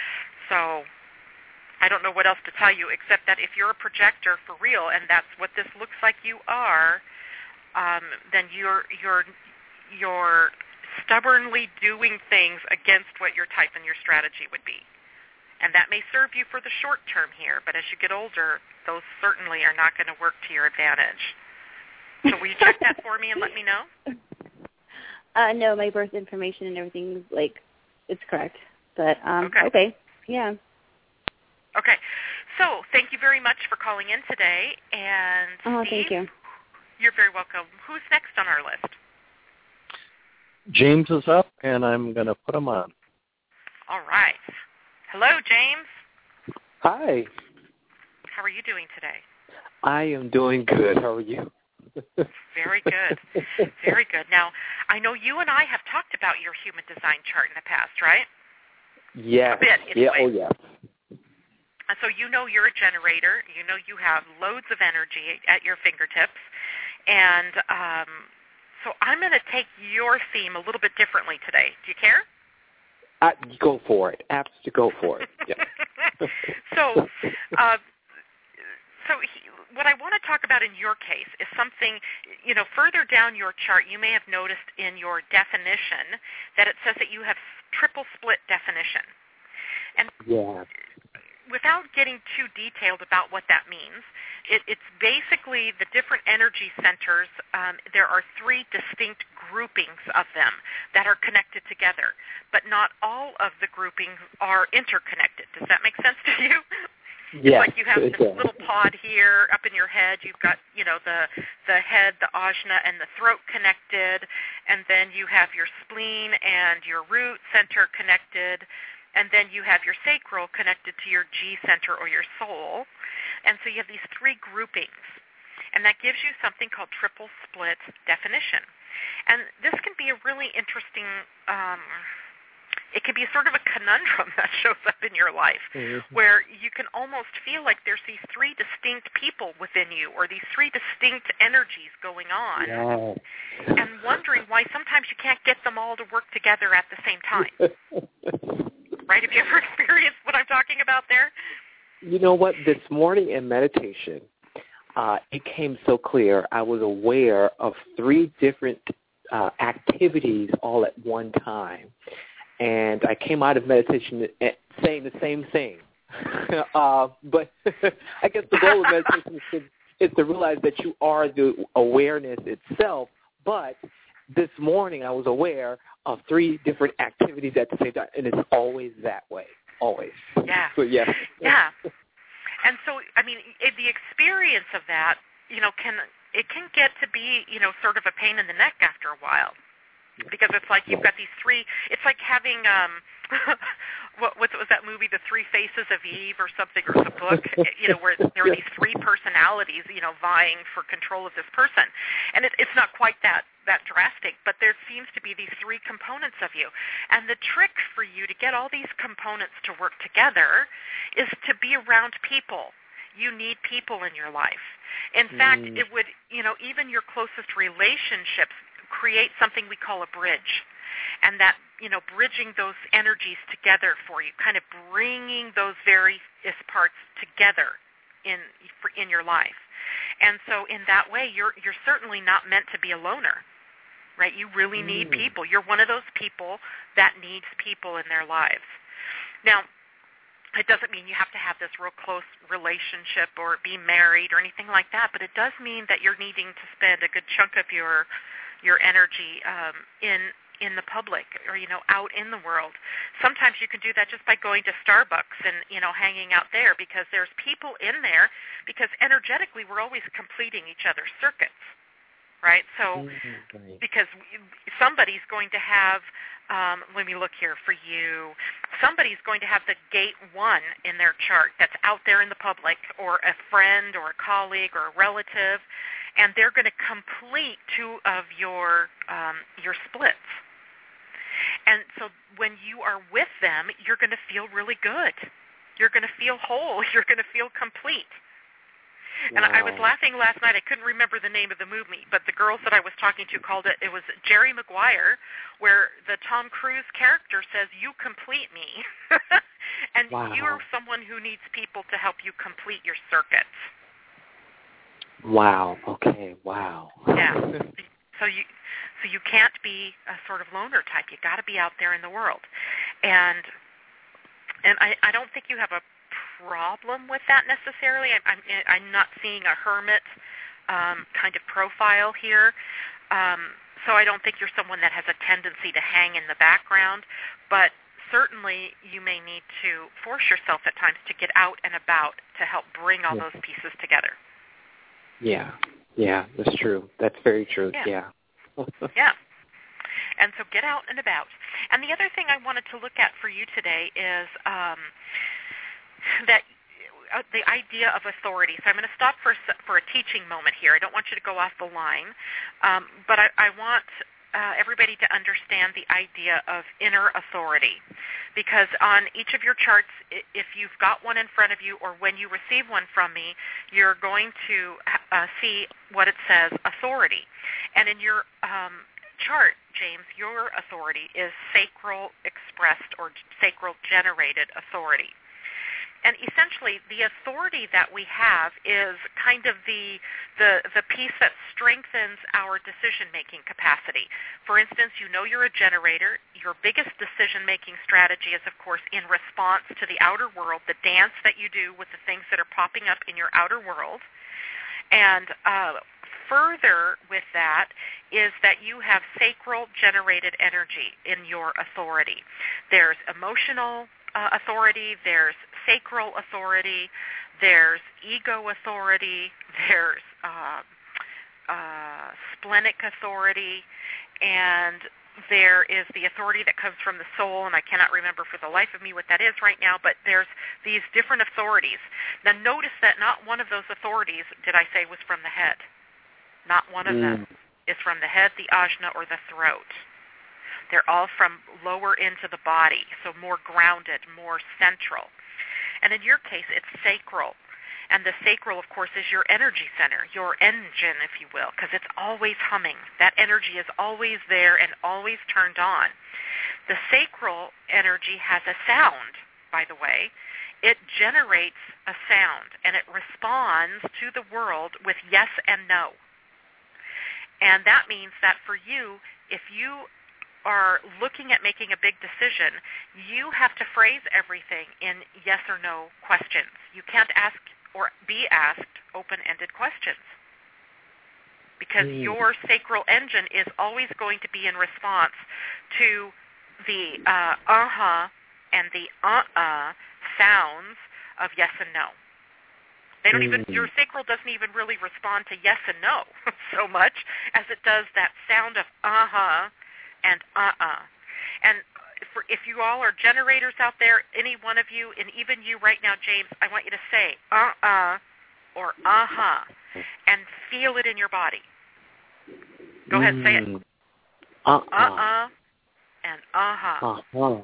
So I don't know what else to tell you, except that if you're a projector for real, and that's what this looks like you are, um, then you're you're you're stubbornly doing things against what your type and your strategy would be. And that may serve you for the short term here, but as you get older, those certainly are not going to work to your advantage. So will you check that for me and let me know? Uh, no, my birth information and everything is like, it's correct. But, um, okay. okay, yeah. Okay. So thank you very much for calling in today. And Oh, Steve, thank you. You're very welcome. Who's next on our list? James is up, and I'm going to put him on. All right. Hello, James. Hi. How are you doing today? I am doing good. How are you? Very good. Very good. Now, I know you and I have talked about your human design chart in the past, right? Yes. A bit, anyway. Yeah, oh, yeah. And so you know you're a generator. You know you have loads of energy at your fingertips. And um, so I'm going to take your theme a little bit differently today. Do you care? Uh, go for it. Absolutely go for it. Yeah. so uh, so he, what I want to talk about in your case is something, you know, further down your chart, you may have noticed in your definition that it says that you have triple split definition. And yeah. without getting too detailed about what that means, it, it's basically the different energy centers. Um, there are three distinct groupings of them that are connected together, but not all of the groupings are interconnected. Does that make sense to you? Yes, it's like you have this yeah. little pod here up in your head. You've got, you know, the the head, the ajna, and the throat connected, and then you have your spleen and your root center connected. And then you have your sacral connected to your G center or your soul. And so you have these three groupings. And that gives you something called triple split definition. And this can be a really interesting, um, it can be sort of a conundrum that shows up in your life, mm-hmm. where you can almost feel like there's these three distinct people within you or these three distinct energies going on. Yeah. And wondering why sometimes you can't get them all to work together at the same time. Right? Have you ever experienced what I'm talking about there? You know what? This morning in meditation, uh, it came so clear. I was aware of three different uh, activities all at one time. And I came out of meditation saying the same thing. uh, but I guess the goal of meditation is to, is to realize that you are the awareness itself. But this morning I was aware of three different activities at the same time, and it's always that way, always. Yeah. So, yeah. Yeah. And so, I mean, the experience of that, you know, can it can get to be, you know, sort of a pain in the neck after a while. Because it's like you've got these three, it's like having, um, what what was that movie, The Three Faces of Eve or something, or the book, you know, where there are these three personalities, you know, vying for control of this person. And it, it's not quite that, that drastic, but there seems to be these three components of you. And the trick for you to get all these components to work together is to be around people. You need people in your life. In mm. fact, it would, you know, even your closest relationships create something we call a bridge, and that, you know, bridging those energies together for you, kind of bringing those various parts together in in your life. And so in that way, you're you're certainly not meant to be a loner, right? You really need mm. people. You're one of those people that needs people in their lives. Now, it doesn't mean you have to have this real close relationship or be married or anything like that, but it does mean that you're needing to spend a good chunk of your your energy um, in in the public, or, you know, out in the world. Sometimes you can do that just by going to Starbucks and, you know, hanging out there, because there's people in there, because energetically we're always completing each other's circuits, right? So mm-hmm. because somebody's going to have, um, let me look here for you, somebody's going to have the gate one in their chart that's out there in the public, or a friend or a colleague or a relative, and they're going to complete two of your um, your splits. And so when you are with them, you're going to feel really good. You're going to feel whole. You're going to feel complete. Wow. And I was laughing last night. I couldn't remember the name of the movie, but the girls that I was talking to called it, it was Jerry Maguire, where the Tom Cruise character says, "You complete me." And wow. You're someone who needs people to help you complete your circuits. Wow. Okay. Wow. Yeah. So you so you can't be a sort of loner type. You got to be out there in the world. And and I, I don't think you have a problem with that necessarily. I'm I'm, I'm not seeing a hermit um, kind of profile here. Um, so I don't think you're someone that has a tendency to hang in the background, but certainly you may need to force yourself at times to get out and about to help bring all yeah. those pieces together. Yeah, yeah, that's true. That's very true, yeah. Yeah. yeah. And so get out and about. And the other thing I wanted to look at for you today is um, that uh, the idea of authority. So I'm going to stop for, for a teaching moment here. I don't want you to go off the line, um, but I, I want uh, everybody to understand the idea of inner authority, because on each of your charts, if you've got one in front of you or when you receive one from me, you're going to uh, see what it says, authority. And in your um, chart, James, your authority is sacral expressed or sacral generated authority. And essentially, the authority that we have is kind of the, the the piece that strengthens our decision-making capacity. For instance, you know you're a generator. Your biggest decision-making strategy is, of course, in response to the outer world, the dance that you do with the things that are popping up in your outer world. And uh, further with that is that you have sacral-generated energy in your authority. There's emotional Uh, authority, there's sacral authority, there's ego authority, there's uh, uh, splenic authority, and there is the authority that comes from the soul, and I cannot remember for the life of me what that is right now, but there's these different authorities. Now notice that not one of those authorities, did I say, was from the head. Not one of mm. them is from the head, the ajna, or the throat. They're all from lower into the body, so more grounded, more central. And in your case, it's sacral. And the sacral, of course, is your energy center, your engine, if you will, because it's always humming. That energy is always there and always turned on. The sacral energy has a sound, by the way. It generates a sound, and it responds to the world with yes and no. And that means that for you, if you are looking at making a big decision, you have to phrase everything in yes or no questions. You can't ask or be asked open-ended questions because mm. your sacral engine is always going to be in response to the uh, uh-huh and the uh-uh sounds of yes and no. They don't even, your sacral doesn't even really respond to yes and no so much as it does that sound of uh-huh and uh-uh. And for, if you all are generators out there, any one of you, and even you right now, James, I want you to say uh-uh or uh-huh and feel it in your body. Go ahead, say it. Uh-uh. Uh-uh and uh-huh. Uh-huh.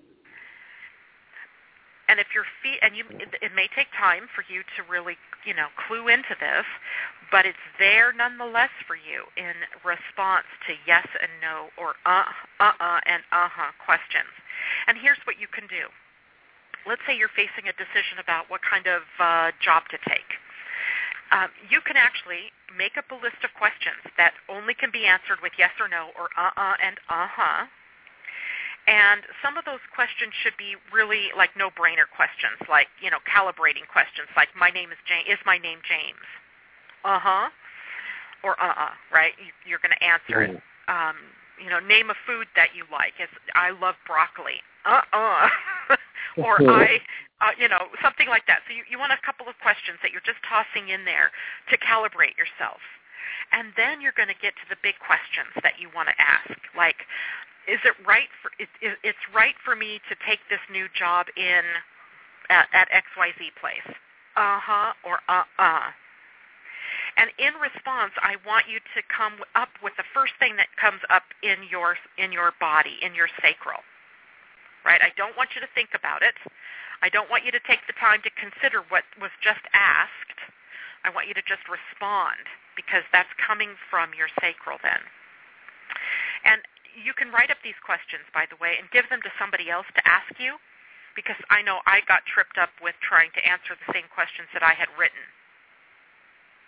And if your feet, and you, it, it may take time for you to really, you know, clue into this, but it's there nonetheless for you in response to yes and no or uh, uh-uh and uh-huh questions. And here's what you can do. Let's say you're facing a decision about what kind of uh, job to take. Um, you can actually make up a list of questions that only can be answered with yes or no or uh-uh and uh-huh. And some of those questions should be really like no-brainer questions, like, you know, calibrating questions, like my name is James. Is my name James? Uh-huh. Or uh-uh, right? You, you're going to answer right. it. Um, you know, name a food that you like. Is I love broccoli. Uh-uh. or I, uh, you know, something like that. So you, you want a couple of questions that you're just tossing in there to calibrate yourself. And then you're going to get to the big questions that you want to ask, like, Is it right for it, it, it's right for me to take this new job in at, at X Y Z place? Uh-huh or uh-uh. And in response, I want you to come up with the first thing that comes up in your in your body, in your sacral. Right? I don't want you to think about it. I don't want you to take the time to consider what was just asked. I want you to just respond because that's coming from your sacral then. And you can write up these questions, by the way, and give them to somebody else to ask you, because I know I got tripped up with trying to answer the same questions that I had written.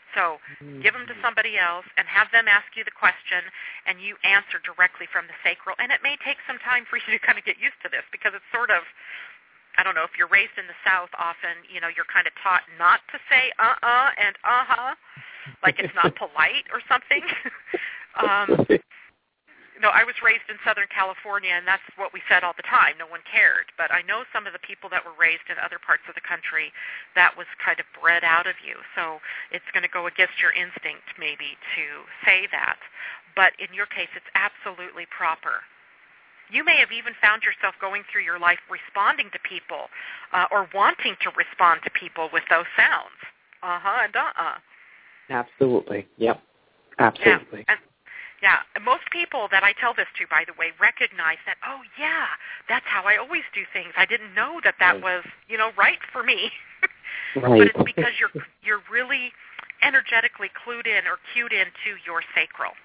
So give them to somebody else and have them ask you the question, and you answer directly from the sacral. And it may take some time for you to kind of get used to this, because it's sort of, I don't know, if you're raised in the South, often, you know, you're kind of taught not to say uh-uh and uh-huh, like it's not polite or something. um, no, I was raised in Southern California, and that's what we said all the time. No one cared. But I know some of the people that were raised in other parts of the country, that was kind of bred out of you. So it's going to go against your instinct maybe to say that. But in your case, it's absolutely proper. You may have even found yourself going through your life responding to people uh, or wanting to respond to people with those sounds. Uh-huh and uh-uh. Absolutely. Yep. Absolutely. Yeah. And, yeah. Most people that I tell this to, by the way, recognize that, oh, yeah, that's how I always do things. I didn't know that that was, you know, right for me. Right. But it's because you're you're really energetically clued in or cued into your sacral.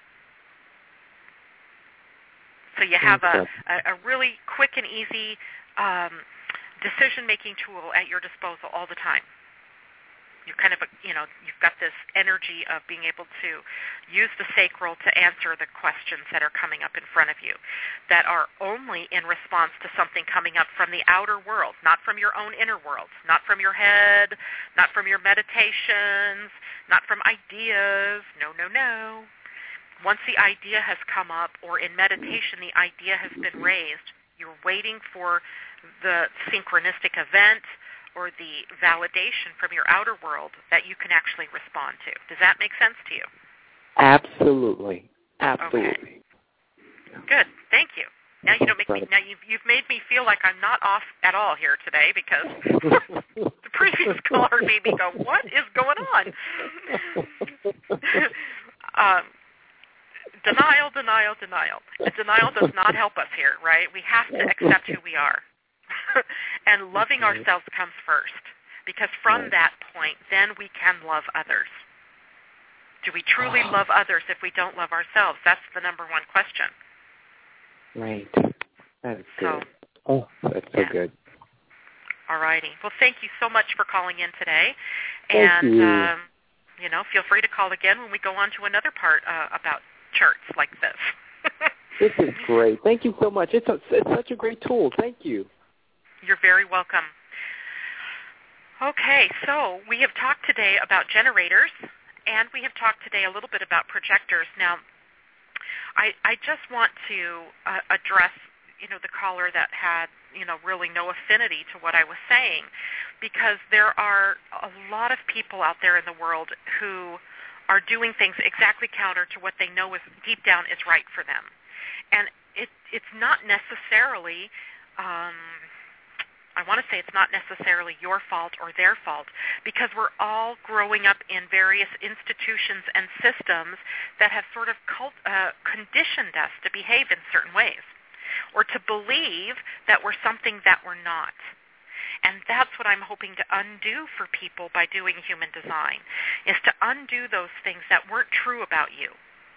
So you have a, a, a really quick and easy um, decision-making tool at your disposal all the time. You're kind of, a, you know, you've got this energy of being able to use the sacral to answer the questions that are coming up in front of you that are only in response to something coming up from the outer world, not from your own inner world, not from your head, not from your meditations, not from ideas. No, no, no. Once the idea has come up, or in meditation the idea has been raised, you're waiting for the synchronistic event or the validation from your outer world that you can actually respond to. Does that make sense to you? Absolutely. Absolutely. Okay. Good. Thank you. Now you don't make me. Now you've you've made me feel like I'm not off at all here today, because the previous caller made me go, "What is going on?" um, denial, denial, denial. And denial does not help us here, right? We have to accept who we are. And loving ourselves comes first, because from that point, then we can love others. Do we truly love others if we don't love ourselves? That's the number one question. Right. That is so, good. Oh, that's so yeah. good. All righty. Well, thank you so much for calling in today. Thank and, you. Um, you know, feel free to call again when we go on to another part uh, about charts like this. This is great. Thank you so much. It's, a, it's such a great tool. Thank you. You're very welcome. Okay, so we have talked today about generators, and we have talked today a little bit about projectors. Now, I, I just want to uh, address, you know, the caller that had, you know, really no affinity to what I was saying, because there are a lot of people out there in the world who are doing things exactly counter to what they know is deep down is right for them. And it, it's not necessarily... Um, I want to say it's not necessarily your fault or their fault, because we're all growing up in various institutions and systems that have sort of cult, uh, conditioned us to behave in certain ways, or to believe that we're something that we're not. And that's what I'm hoping to undo for people by doing human design, is to undo those things that weren't true about you,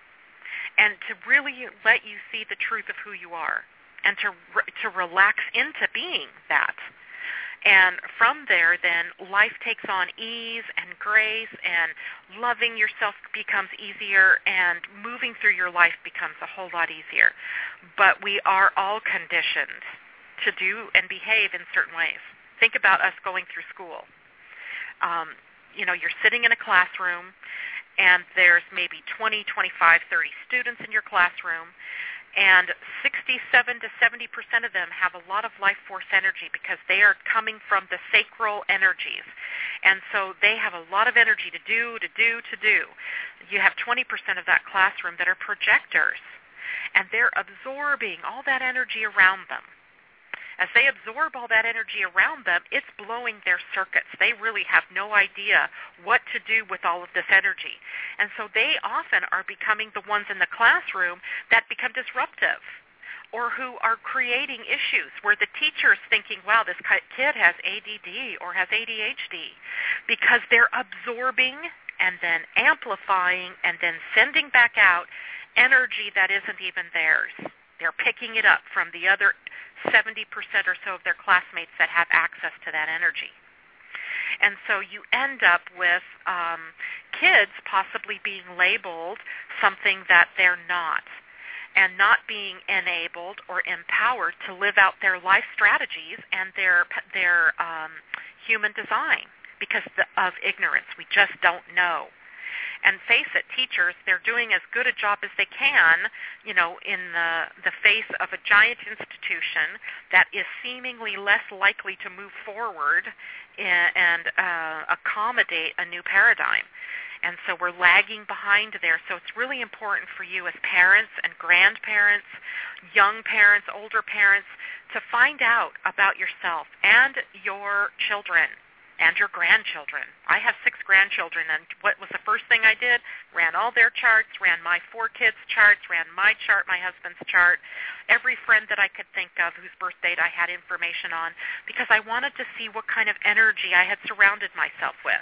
and to really let you see the truth of who you are, and to re- to relax into being that. And from there, then, life takes on ease and grace, and loving yourself becomes easier, and moving through your life becomes a whole lot easier. But we are all conditioned to do and behave in certain ways. Think about us going through school. Um, you know, you're sitting in a classroom, and there's maybe twenty, twenty-five, thirty students in your classroom, and sixty-seven to seventy percent of them have a lot of life force energy, because they are coming from the sacral energies. And so they have a lot of energy to do, to do, to do. You have twenty percent of that classroom that are projectors, and they're absorbing all that energy around them. As they absorb all that energy around them, it's blowing their circuits. They really have no idea what to do with all of this energy. And so they often are becoming the ones in the classroom that become disruptive, or who are creating issues where the teacher's thinking, wow, this kid has A D D or has A D H D, because they're absorbing and then amplifying and then sending back out energy that isn't even theirs. They're picking it up from the other seventy percent or so of their classmates that have access to that energy. And so you end up with um, kids possibly being labeled something that they're not, and not being enabled or empowered to live out their life strategies and their their um, human design because of ignorance. We just don't know. And face it, teachers, they're doing as good a job as they can, you know, in the, the face of a giant institution that is seemingly less likely to move forward in, and uh, accommodate a new paradigm. And so we're lagging behind there. So it's really important for you as parents and grandparents, young parents, older parents, to find out about yourself and your children and your grandchildren. I have six grandchildren, and what was the first thing I did? Ran all their charts, ran my four kids' charts, ran my chart, my husband's chart, every friend that I could think of whose birth date I had information on, because I wanted to see what kind of energy I had surrounded myself with.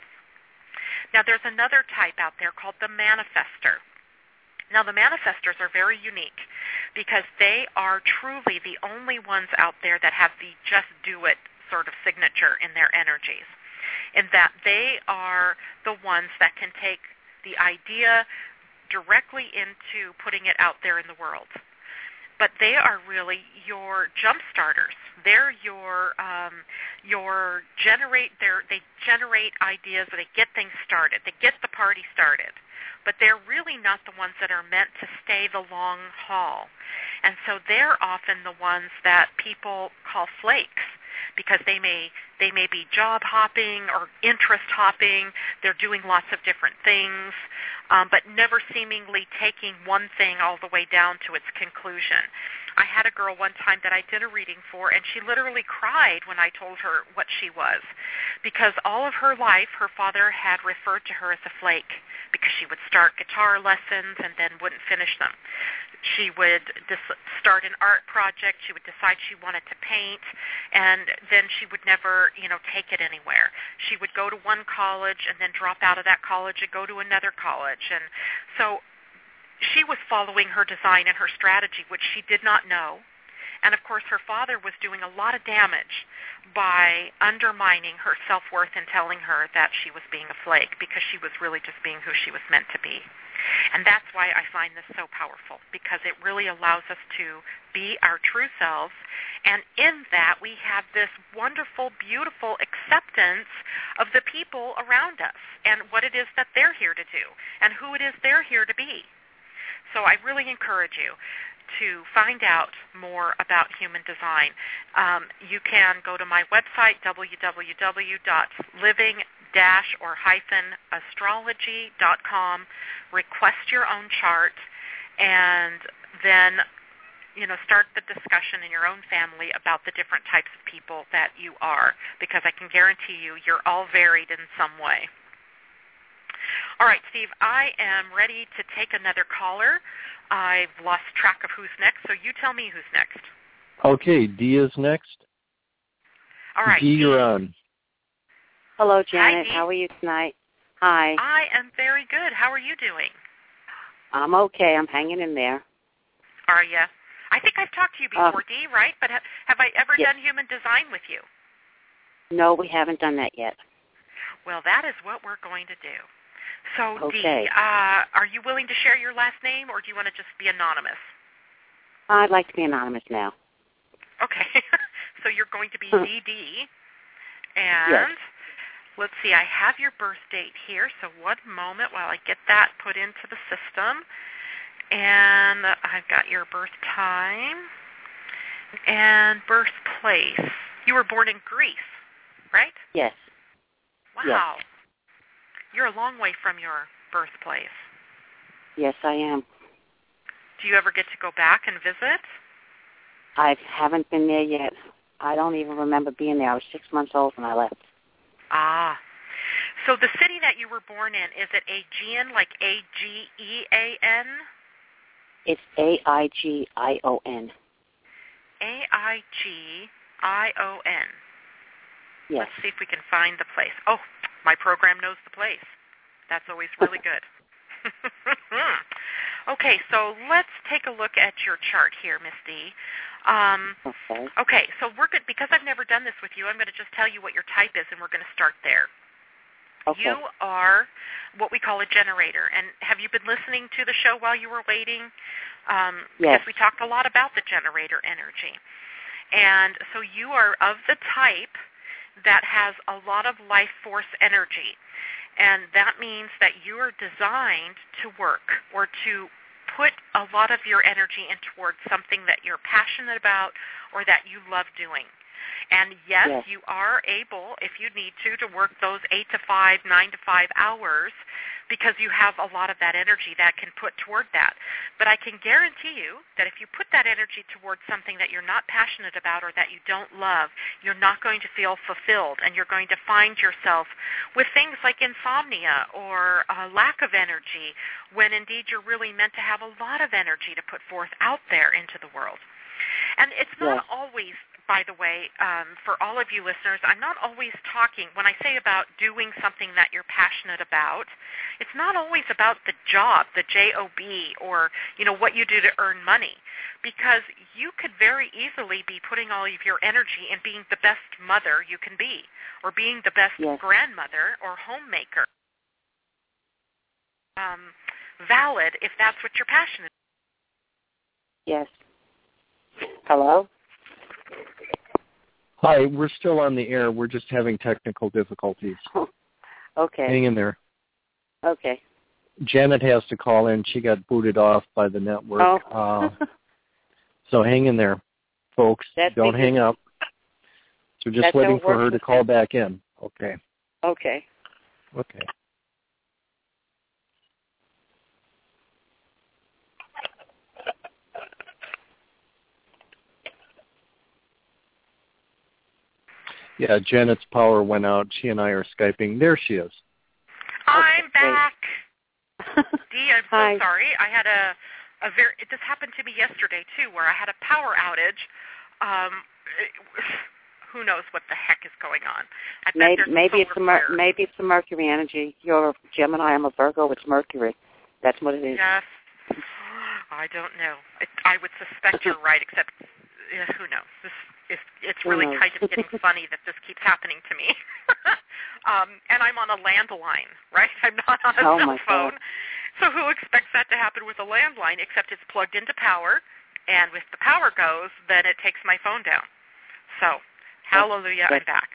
Now, there's another type out there called the manifester. Now, the manifestors are very unique because they are truly the only ones out there that have the just do it sort of signature in their energies, in that they are the ones that can take the idea directly into putting it out there in the world. But they are really your jump starters. They're your um, your generate. They're, they generate ideas. They get things started. They get the party started. But they're really not the ones that are meant to stay the long haul. And so they're often the ones that people call flakes, because they may they may be job hopping or interest hopping. They're doing lots of different things, um, but never seemingly taking one thing all the way down to its conclusion. I had a girl one time that I did a reading for, and she literally cried when I told her what she was, because all of her life her father had referred to her as a flake, because she would start guitar lessons and then wouldn't finish them. She would dis- start an art project. She would decide she wanted to paint, and then she would never, you know, take it anywhere. She would go to one college and then drop out of that college and go to another college. And so she was following her design and her strategy, which she did not know. And, of course, her father was doing a lot of damage by undermining her self-worth and telling her that she was being a flake, because she was really just being who she was meant to be. And that's why I find this so powerful, because it really allows us to be our true selves. And in that, we have this wonderful, beautiful acceptance of the people around us and what it is that they're here to do and who it is they're here to be. So I really encourage you to find out more about human design. Um, you can go to my website, w w w dot living dash or hyphen astrology dot com, request your own chart, and then, you know, start the discussion in your own family about the different types of people that you are, because I can guarantee you you're all varied in some way. All right, Steve, I am ready to take another caller. I've lost track of who's next, so you tell me who's next. Okay, Dee is next. All right, Dee, Dee. you're on. Hello, Janet. Hi, Dee. How are you tonight? Hi. I am very good. How are you doing? I'm okay. I'm hanging in there. Are you? I think I've talked to you before, uh, Dee, right? But ha- have I ever yes. done human design with you? No, we haven't done that yet. Well, that is what we're going to do. So, okay. Dee, uh, are you willing to share your last name, or do you want to just be anonymous? I'd like to be anonymous now. Okay. So you're going to be Dee Dee. And yes. Let's see, I have your birth date here, so one moment while I get that put into the system. And I've got your birth time and birthplace. You were born in Greece, right? Yes. Wow. Yes. You're a long way from your birthplace. Yes, I am. Do you ever get to go back and visit? I haven't been there yet. I don't even remember being there. I was six months old when I left. Ah. So the city that you were born in, is it Aegean, like A G E A N? It's A I G I O N. A I G I O N. Yes. Let's see if we can find the place. Oh, my program knows the place. That's always really good. Okay, so let's take a look at your chart here, Miss D. Um, okay. Okay, so we're good. Because I've never done this with you, I'm going to just tell you what your type is, and we're going to start there. Okay. You are what we call a generator. And have you been listening to the show while you were waiting? Um, yes. Because we talked a lot about the generator energy. And so you are of the type that has a lot of life force energy. And that means that you are designed to work or to put a lot of your energy in towards something that you're passionate about or that you love doing. And yes, yes, you are able, if you need to, to work those eight to five, nine to five hours because you have a lot of that energy that can put toward that. But I can guarantee you that if you put that energy towards something that you're not passionate about or that you don't love, you're not going to feel fulfilled, and you're going to find yourself with things like insomnia or a lack of energy when indeed you're really meant to have a lot of energy to put forth out there into the world. And it's not yes. always, by the way, um, for all of you listeners, I'm not always talking, when I say about doing something that you're passionate about, it's not always about the job, the J O B, or, you know, what you do to earn money, because you could very easily be putting all of your energy in being the best mother you can be, or being the best yes. grandmother or homemaker. Um, valid if that's what you're passionate about. Yes. Hello? Hi, we're still on the air. We're just having technical difficulties. Okay. Hang in there. Okay. Janet has to call in. She got booted off by the network. Oh. uh, so hang in there, folks. That's Don't because, hang up. So just that waiting for work her to call back in. Okay. Okay. Okay. Yeah, Janet's power went out. She and I are Skyping. There she is. I'm okay, back. Dee, I'm so Hi. sorry. I had a, a very, this happened to me yesterday, too, where I had a power outage. Um, it, who knows what the heck is going on? I bet Maybe, there's maybe it's a mer- fire. maybe it's a Mercury energy. You're a Gemini. I'm a Virgo. It's Mercury. That's what it is. Yes. I don't know. I, I would suspect you're right, except yeah, who knows? This is, it's really knows? kind of getting funny that this keeps happening to me. um, and I'm on a landline, right? I'm not on a Oh, cell my phone. God. So who expects that to happen with a landline, except it's plugged into power, and if the power goes, then it takes my phone down. So, hallelujah, I'm back.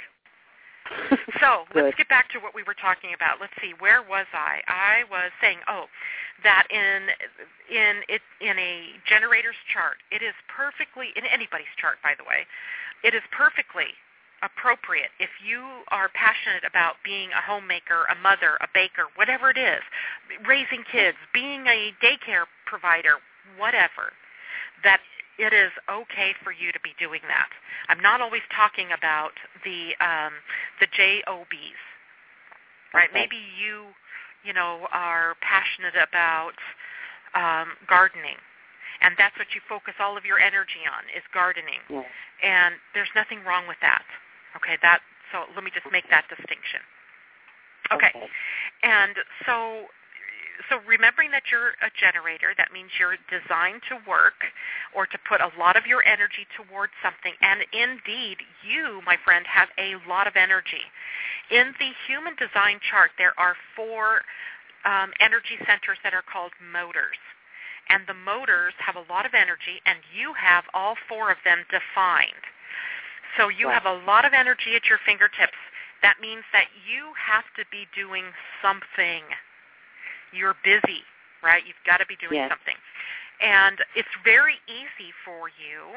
So let's get back to what we were talking about. Let's see, where was I? I was saying, oh, that in in it in a generator's chart, it is perfectly, in anybody's chart, by the way, it is perfectly appropriate if you are passionate about being a homemaker, a mother, a baker, whatever it is, raising kids, being a daycare provider, whatever, that it is okay for you to be doing that. I'm not always talking about the um, the J O Bs, right? Okay. Maybe you, you know, are passionate about um, gardening, and that's what you focus all of your energy on is gardening. Yes. And there's nothing wrong with that. Okay, that. So let me just make that distinction. Okay, Okay. and so. So remembering that you're a generator, that means you're designed to work or to put a lot of your energy towards something. And indeed, you, my friend, have a lot of energy. In the human design chart, there are four um, energy centers that are called motors. And the motors have a lot of energy, and you have all four of them defined. So you Wow. have a lot of energy at your fingertips. That means that you have to be doing something. You're busy, right? You've got to be doing yes. something. And it's very easy for you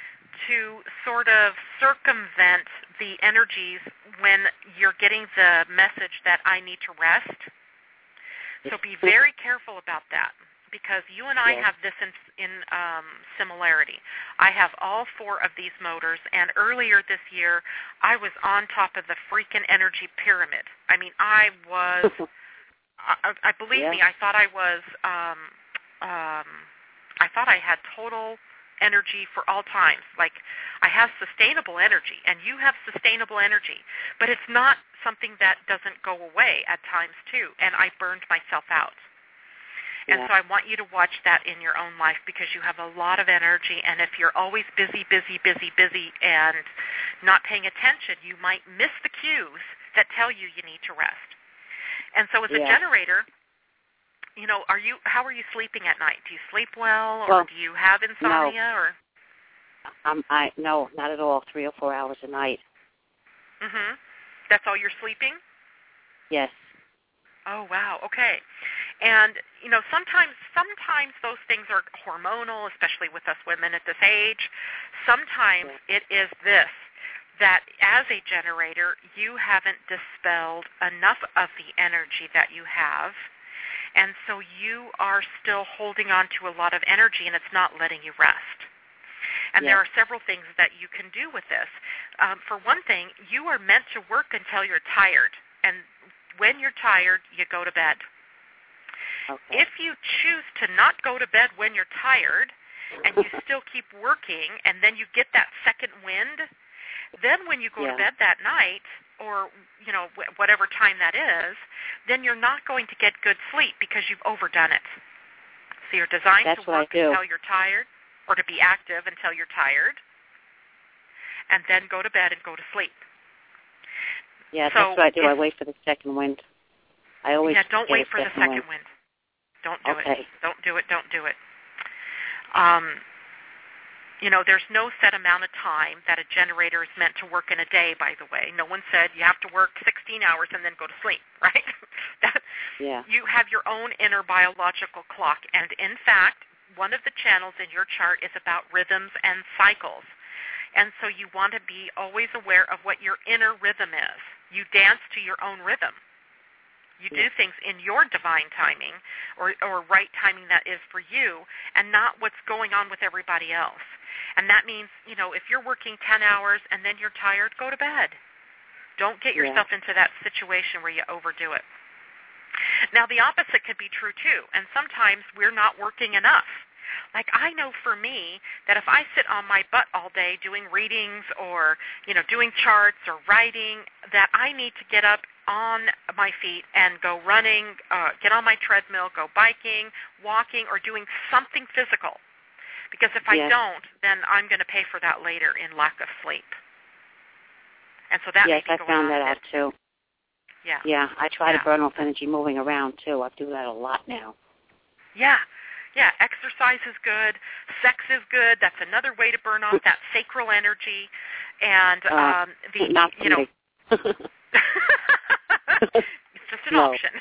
to sort of circumvent the energies when you're getting the message that I need to rest. So be very careful about that because you and I yes. have this in, in um, similarity. I have all four of these motors, and earlier this year I was on top of the freaking energy pyramid. I mean, I was... I, I believe yeah. me, I thought I was, um, um, I thought I had total energy for all times. Like, I have sustainable energy, and you have sustainable energy, but it's not something that doesn't go away at times, too, and I burned myself out. And yeah. so I want you to watch that in your own life because you have a lot of energy, and if you're always busy, busy, busy, busy, and not paying attention, you might miss the cues that tell you you need to rest. And so as yeah. a generator, you know, are you how are you sleeping at night? Do you sleep well, or well, do you have insomnia? No. Or um, I no, not at all. Three or four hours a night. Mhm. That's all you're sleeping? Yes. Oh, wow. Okay. And, you know, sometimes sometimes those things are hormonal, especially with us women at this age. Sometimes yeah. it is this, that as a generator, you haven't dispelled enough of the energy that you have, and so you are still holding on to a lot of energy, and it's not letting you rest. And yeah. there are several things that you can do with this. Um, for one thing, you are meant to work until you're tired, and when you're tired, you go to bed. Okay. If you choose to not go to bed when you're tired and you still keep working and then you get that second wind, then when you go yeah. to bed that night or, you know, wh- whatever time that is, then you're not going to get good sleep because you've overdone it. So you're designed That's to work until you're tired or to be active until you're tired and then go to bed and go to sleep. Yeah, so that's what I do. if, I wait for the second wind. I always yeah, don't get wait a for the second second wind. wind. Don't do okay. it. Don't do it. Don't do it. Um, you know, there's no set amount of time that a generator is meant to work in a day, by the way. No one said you have to work sixteen hours and then go to sleep, right? that, yeah. You have your own inner biological clock. And in fact, one of the channels in your chart is about rhythms and cycles. And so you want to be always aware of what your inner rhythm is. You dance to your own rhythm. You do things in your divine timing or, or right timing that is for you and not what's going on with everybody else. And that means, you know, if you're working ten hours and then you're tired, go to bed. Don't get yourself yeah. into that situation where you overdo it. Now, the opposite could be true, too. And sometimes we're not working enough. Like, I know for me that if I sit on my butt all day doing readings or, you know, doing charts or writing, that I need to get up on my feet and go running, uh, get on my treadmill, go biking, walking, or doing something physical. Because if I yes. don't, then I'm going to pay for that later in lack of sleep. And so that yes, may be I going found on that out, too. Yeah. Yeah, I try yeah. to burn off energy moving around, too. I do that a lot now. Yeah. Yeah, exercise is good. Sex is good. That's another way to burn off that sacral energy. And uh, um, the not you know, it's just an no. option.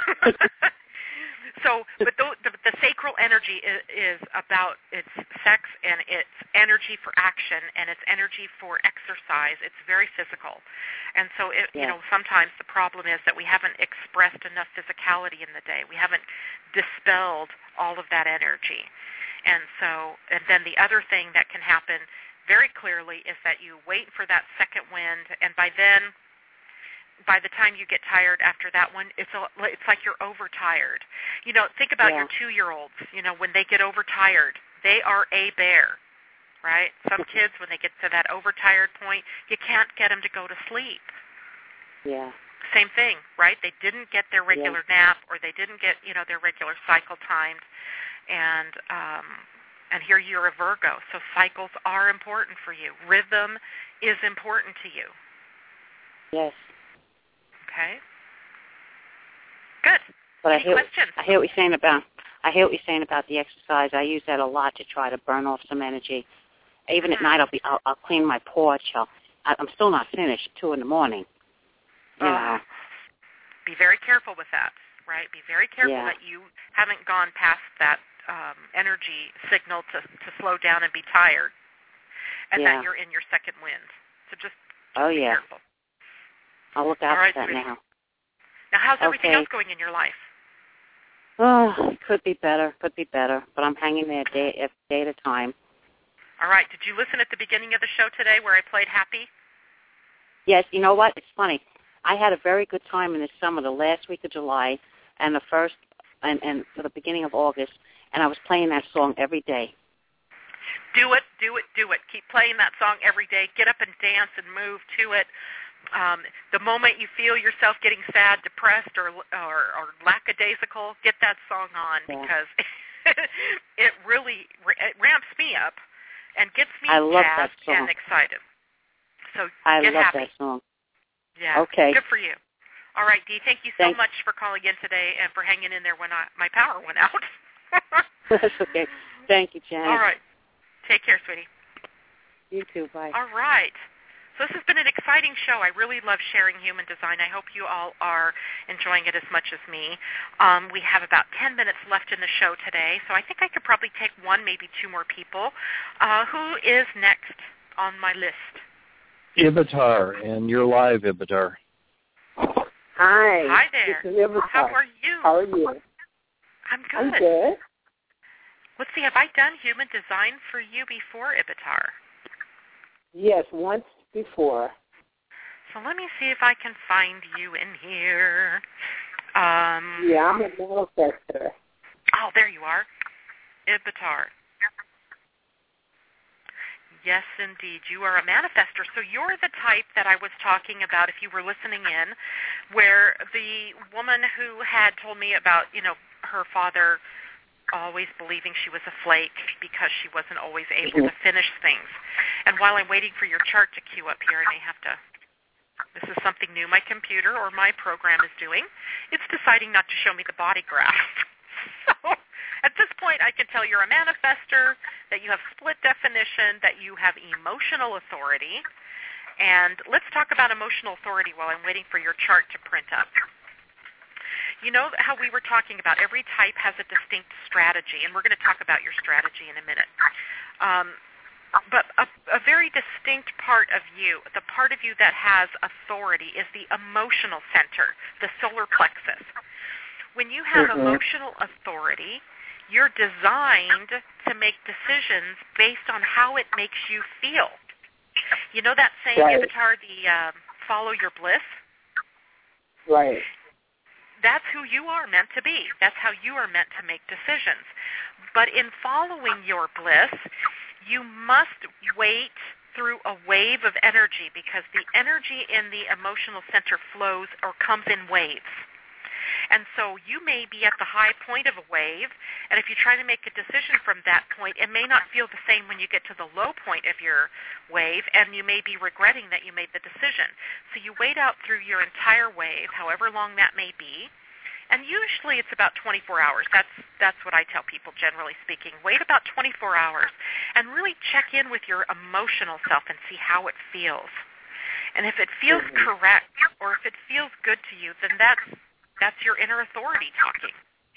So, but the, the, the sacral energy is, is about its sex and its energy for action and its energy for exercise. It's very physical. And so, it, yeah. you know, sometimes the problem is that we haven't expressed enough physicality in the day. We haven't dispelled all of that energy. And so, and then the other thing that can happen very clearly is that you wait for that second wind, and by then, by the time you get tired after that one, it's a, it's like you're overtired. You know, think about yeah. your two-year-olds. You know, when they get overtired, they are a bear, right? Some kids, when they get to that overtired point, you can't get them to go to sleep. Yeah. Same thing, right? They didn't get their regular yeah. nap, or they didn't get, you know, their regular cycle timed, and um, and here you're a Virgo, so cycles are important for you. Rhythm is important to you. Yes. Okay. Good. But Any I hear, questions? I hear what you're saying about I hear what you're saying about the exercise. I use that a lot to try to burn off some energy. Even mm-hmm. at night, I'll be I'll, I'll clean my porch. I'll, I, I'm still not finished. Two in the morning. You oh. know. Be very careful with that, right? Be very careful yeah. that you haven't gone past that um, energy signal to to slow down and be tired, and yeah. that you're in your second wind. So just, just oh be yeah. careful. I'll look out All right, for that sweetie. now. Now, how's everything okay. else going in your life? Oh, it could be better, could be better, but I'm hanging there day, day at a time. All right. Did you listen at the beginning of the show today where I played Happy? Yes, you know what? It's funny. I had a very good time in the summer, the last week of July, and the first, and, and for the beginning of August, and I was playing that song every day. Do it, do it, do it. Keep playing that song every day. Get up and dance and move to it. Um, the moment you feel yourself getting sad, depressed, or or, or lackadaisical, get that song on yeah. because it really it ramps me up and gets me I love jazzed that song. and excited. So I get love happy. that song. Yeah. Okay. Good for you. All right, Dee, thank you so Thanks. much for calling in today and for hanging in there when I, my power went out. That's okay. Thank you, Janet. All right. Take care, sweetie. You too. Bye. All right. So this has been an exciting show. I really love sharing human design. I hope you all are enjoying it as much as me. Um, we have about ten minutes left in the show today, so I think I could probably take one, maybe two more people. Uh, who is next on my list? Ibitar, and you're live, Ibitar. Hi. Hi there. This is Ibitar. How are you? How are you? I'm good. I'm good. Let's see, have I done human design for you before, Ibitar? Yes, once before. So let me see if I can find you in here. Um, yeah, I'm a manifestor. Oh, there you are. Ibitar. Yes, indeed. You are a manifestor. So you're the type that I was talking about, if you were listening in, where the woman who had told me about, you know, her father always believing she was a flake because she wasn't always able to finish things. And while I'm waiting for your chart to queue up here, I may have to, this is something new my computer or my program is doing. It's deciding not to show me the body graph. So at this point, I can tell you're a manifestor, that you have split definition, that you have emotional authority. And let's talk about emotional authority while I'm waiting for your chart to print up. You know how we were talking about every type has a distinct strategy, and we're going to talk about your strategy in a minute. Um, but a, a very distinct part of you, the part of you that has authority, is the emotional center, the solar plexus. When you have mm-hmm. emotional authority, you're designed to make decisions based on how it makes you feel. You know that saying, right. Ibitar, the uh, follow your bliss? Right. That's who you are meant to be. That's how you are meant to make decisions. But in following your bliss, you must wait through a wave of energy, because the energy in the emotional center flows or comes in waves. And so you may be at the high point of a wave, and if you try to make a decision from that point, it may not feel the same when you get to the low point of your wave, and you may be regretting that you made the decision. So you wait out through your entire wave, however long that may be, and usually it's about twenty-four hours. That's that's what I tell people, generally speaking. Wait about twenty-four hours and really check in with your emotional self and see how it feels. And if it feels mm-hmm. correct, or if it feels good to you, then that's That's your inner authority talking.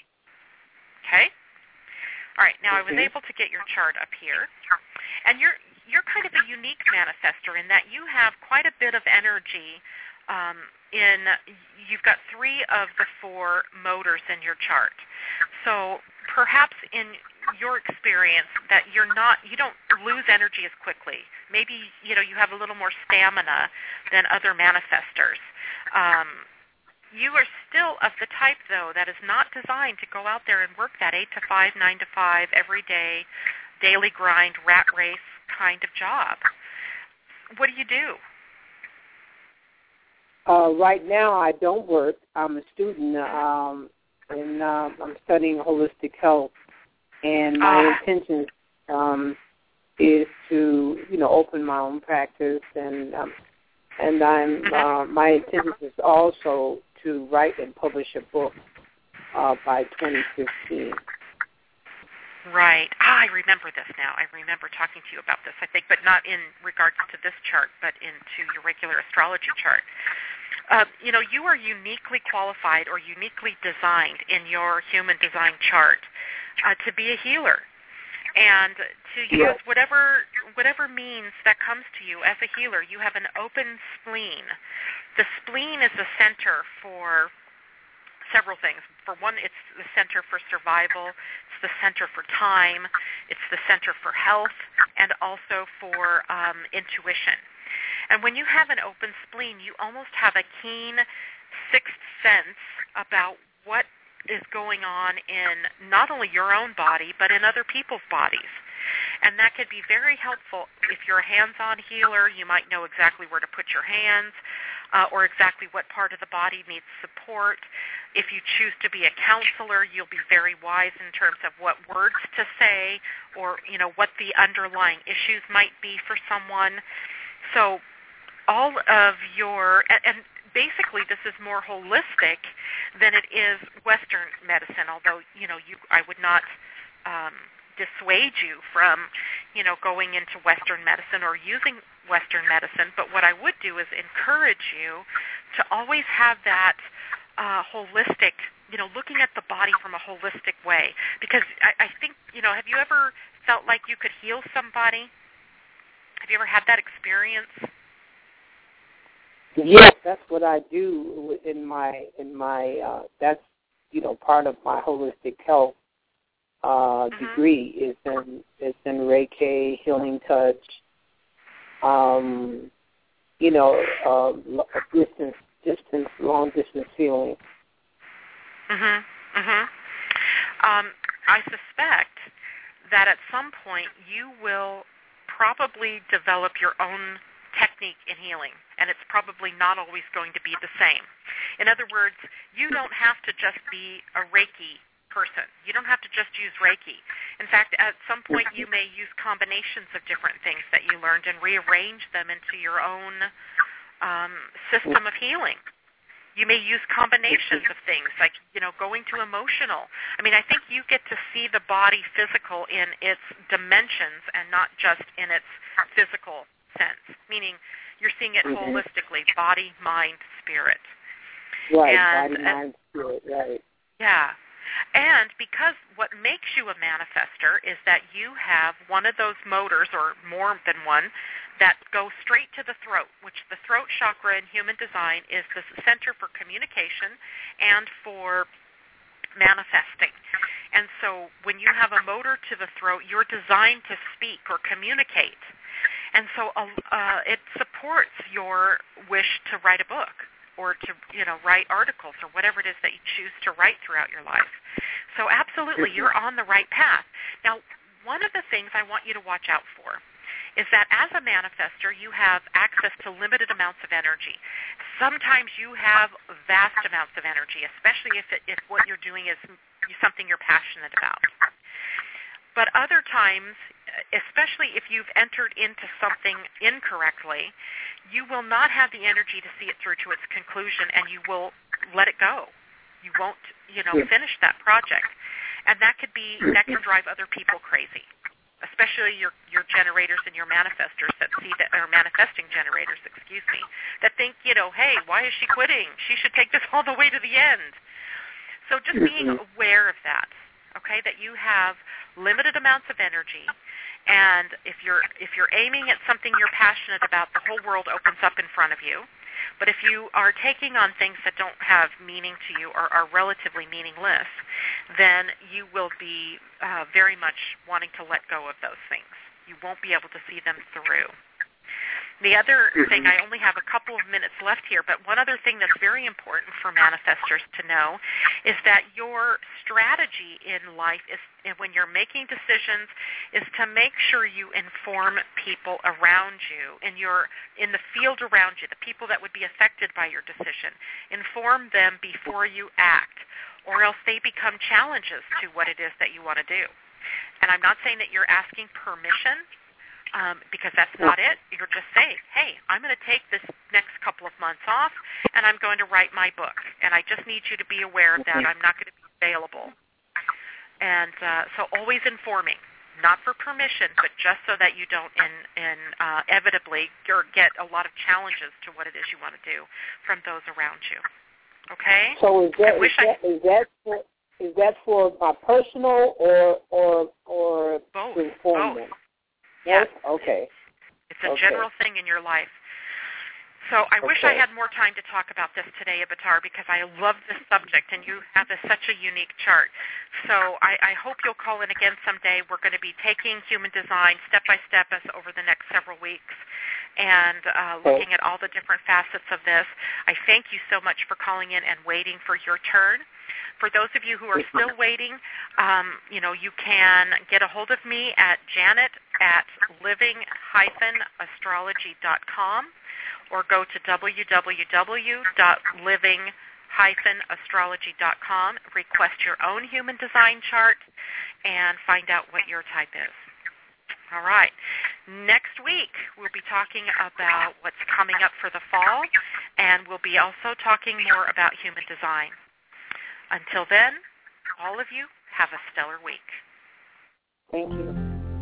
Okay? All right, now mm-hmm. I was able to get your chart up here. And you're you're kind of a unique manifestor in that you have quite a bit of energy um, in, you've got three of the four motors in your chart. So perhaps in your experience that you're not, you don't lose energy as quickly. Maybe, you know, you have a little more stamina than other manifestors. Um You are still of the type, though, that is not designed to go out there and work that eight to five, nine to five, every day, daily grind, rat race kind of job. What do you do? Uh, right now, I don't work. I'm a student, um, and uh, I'm studying holistic health. And my uh, intention um, is to, you know, open my own practice, and um, and I'm uh, my intention is also to write and publish a book uh, by twenty fifteen. Right. Ah, I remember this now. I remember talking to you about this, I think, but not in regards to this chart, but into your regular astrology chart. Uh, you know, you are uniquely qualified or uniquely designed in your human design chart uh, to be a healer and to use yes. whatever whatever means that comes to you as a healer. You have an open spleen. The spleen is the center for several things. For one, it's the center for survival, it's the center for time, it's the center for health, and also for um, intuition. And when you have an open spleen, you almost have a keen sixth sense about what is going on in not only your own body, but in other people's bodies. And that could be very helpful. If you're a hands-on healer, you might know exactly where to put your hands, uh, or exactly what part of the body needs support. If you choose to be a counselor, you'll be very wise in terms of what words to say, or, you know, what the underlying issues might be for someone. So all of your, and, and basically this is more holistic than it is Western medicine, although, you know, you I would not um, dissuade you from, you know, going into Western medicine or using Western medicine. But what I would do is encourage you to always have that uh, holistic, you know, looking at the body from a holistic way. Because I, I think, you know, have you ever felt like you could heal somebody? Have you ever had that experience? Yes, that's what I do in my in my. Uh, that's you know part of my holistic health uh, mm-hmm. degree is in is in Reiki, healing touch. Um, you know, uh, distance, distance, long distance healing. Mhm. Mhm. Um, I suspect that at some point you will probably develop your own technique in healing, and it's probably not always going to be the same. In other words, you don't have to just be a Reiki person. You don't have to just use Reiki. In fact, at some point you may use combinations of different things that you learned and rearrange them into your own um, system of healing. You may use combinations of things, like, you know, going to emotional. I mean, I think you get to see the body physical in its dimensions and not just in its physical sense, meaning you're seeing it mm-hmm. holistically, body, mind, spirit. Right, and, body, mind, spirit, right. Yeah. And because what makes you a manifester is that you have one of those motors, or more than one, that go straight to the throat, which the throat chakra in human design is the center for communication and for manifesting. And so when you have a motor to the throat, you're designed to speak or communicate. And so uh, it supports your wish to write a book or to, you know, write articles or whatever it is that you choose to write throughout your life. So absolutely, you're on the right path. Now, one of the things I want you to watch out for is that as a manifester, you have access to limited amounts of energy. Sometimes you have vast amounts of energy, especially if, it, if what you're doing is something you're passionate about. But other times, especially if you've entered into something incorrectly, you will not have the energy to see it through to its conclusion, and you will let it go. You won't, you know, finish that project. And that could be, that can drive other people crazy, especially your, your generators and your manifestors that see that, or manifesting generators, excuse me, that think, you know, hey, why is she quitting? She should take this all the way to the end. So just being aware of that, okay, that you have limited amounts of energy, and if you're if you're aiming at something you're passionate about, the whole world opens up in front of you. But if you are taking on things that don't have meaning to you or are relatively meaningless, then you will be uh, very much wanting to let go of those things. You won't be able to see them through. The other thing, I only have a couple of minutes left here, but one other thing that's very important for manifestors to know is that your strategy in life is, when you're making decisions, is to make sure you inform people around you, in your in the field around you, the people that would be affected by your decision. Inform them before you act, or else they become challenges to what it is that you want to do. And I'm not saying that you're asking permission, Um, because that's not it. You're just saying, hey, I'm going to take this next couple of months off, and I'm going to write my book. And I just need you to be aware of that. I'm not going to be available. And uh, so always informing, not for permission, but just so that you don't in, in, uh, inevitably get a lot of challenges to what it is you want to do from those around you. Okay? So is that, I wish is that, I, is that for, is that for my personal or or or both, to inform both. them? Yes. Okay. It's a okay. general thing in your life. So I okay. wish I had more time to talk about this today, Abatar, because I love this subject, and you have a, such a unique chart. So I, I hope you'll call in again someday. We're going to be taking human design step by step as over the next several weeks and uh, looking at all the different facets of this. I thank you so much for calling in and waiting for your turn. For those of you who are still waiting, um, you know, you can get a hold of me at Janet at living dash astrology dot com or go to w w w dot living dash astrology dot com, request your own human design chart, and find out what your type is. All right. Next week, we'll be talking about what's coming up for the fall and we'll be also talking more about human design. Until then, all of you have a stellar week. Thank you.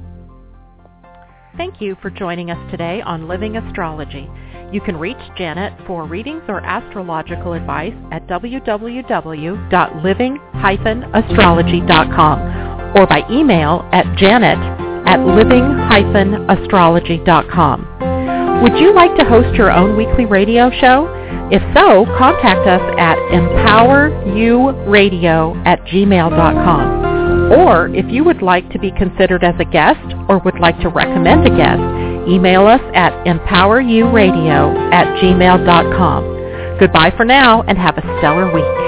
Thank you for joining us today on Living Astrology. You can reach Janet for readings or astrological advice at w w w dot living dash astrology dot com or by email at janet at living dash astrology dot com. Would you like to host your own weekly radio show? If so, contact us at empower you radio at gmail dot com. Or if you would like to be considered as a guest or would like to recommend a guest, email us at empower you radio at gmail dot com. Goodbye for now and have a stellar week.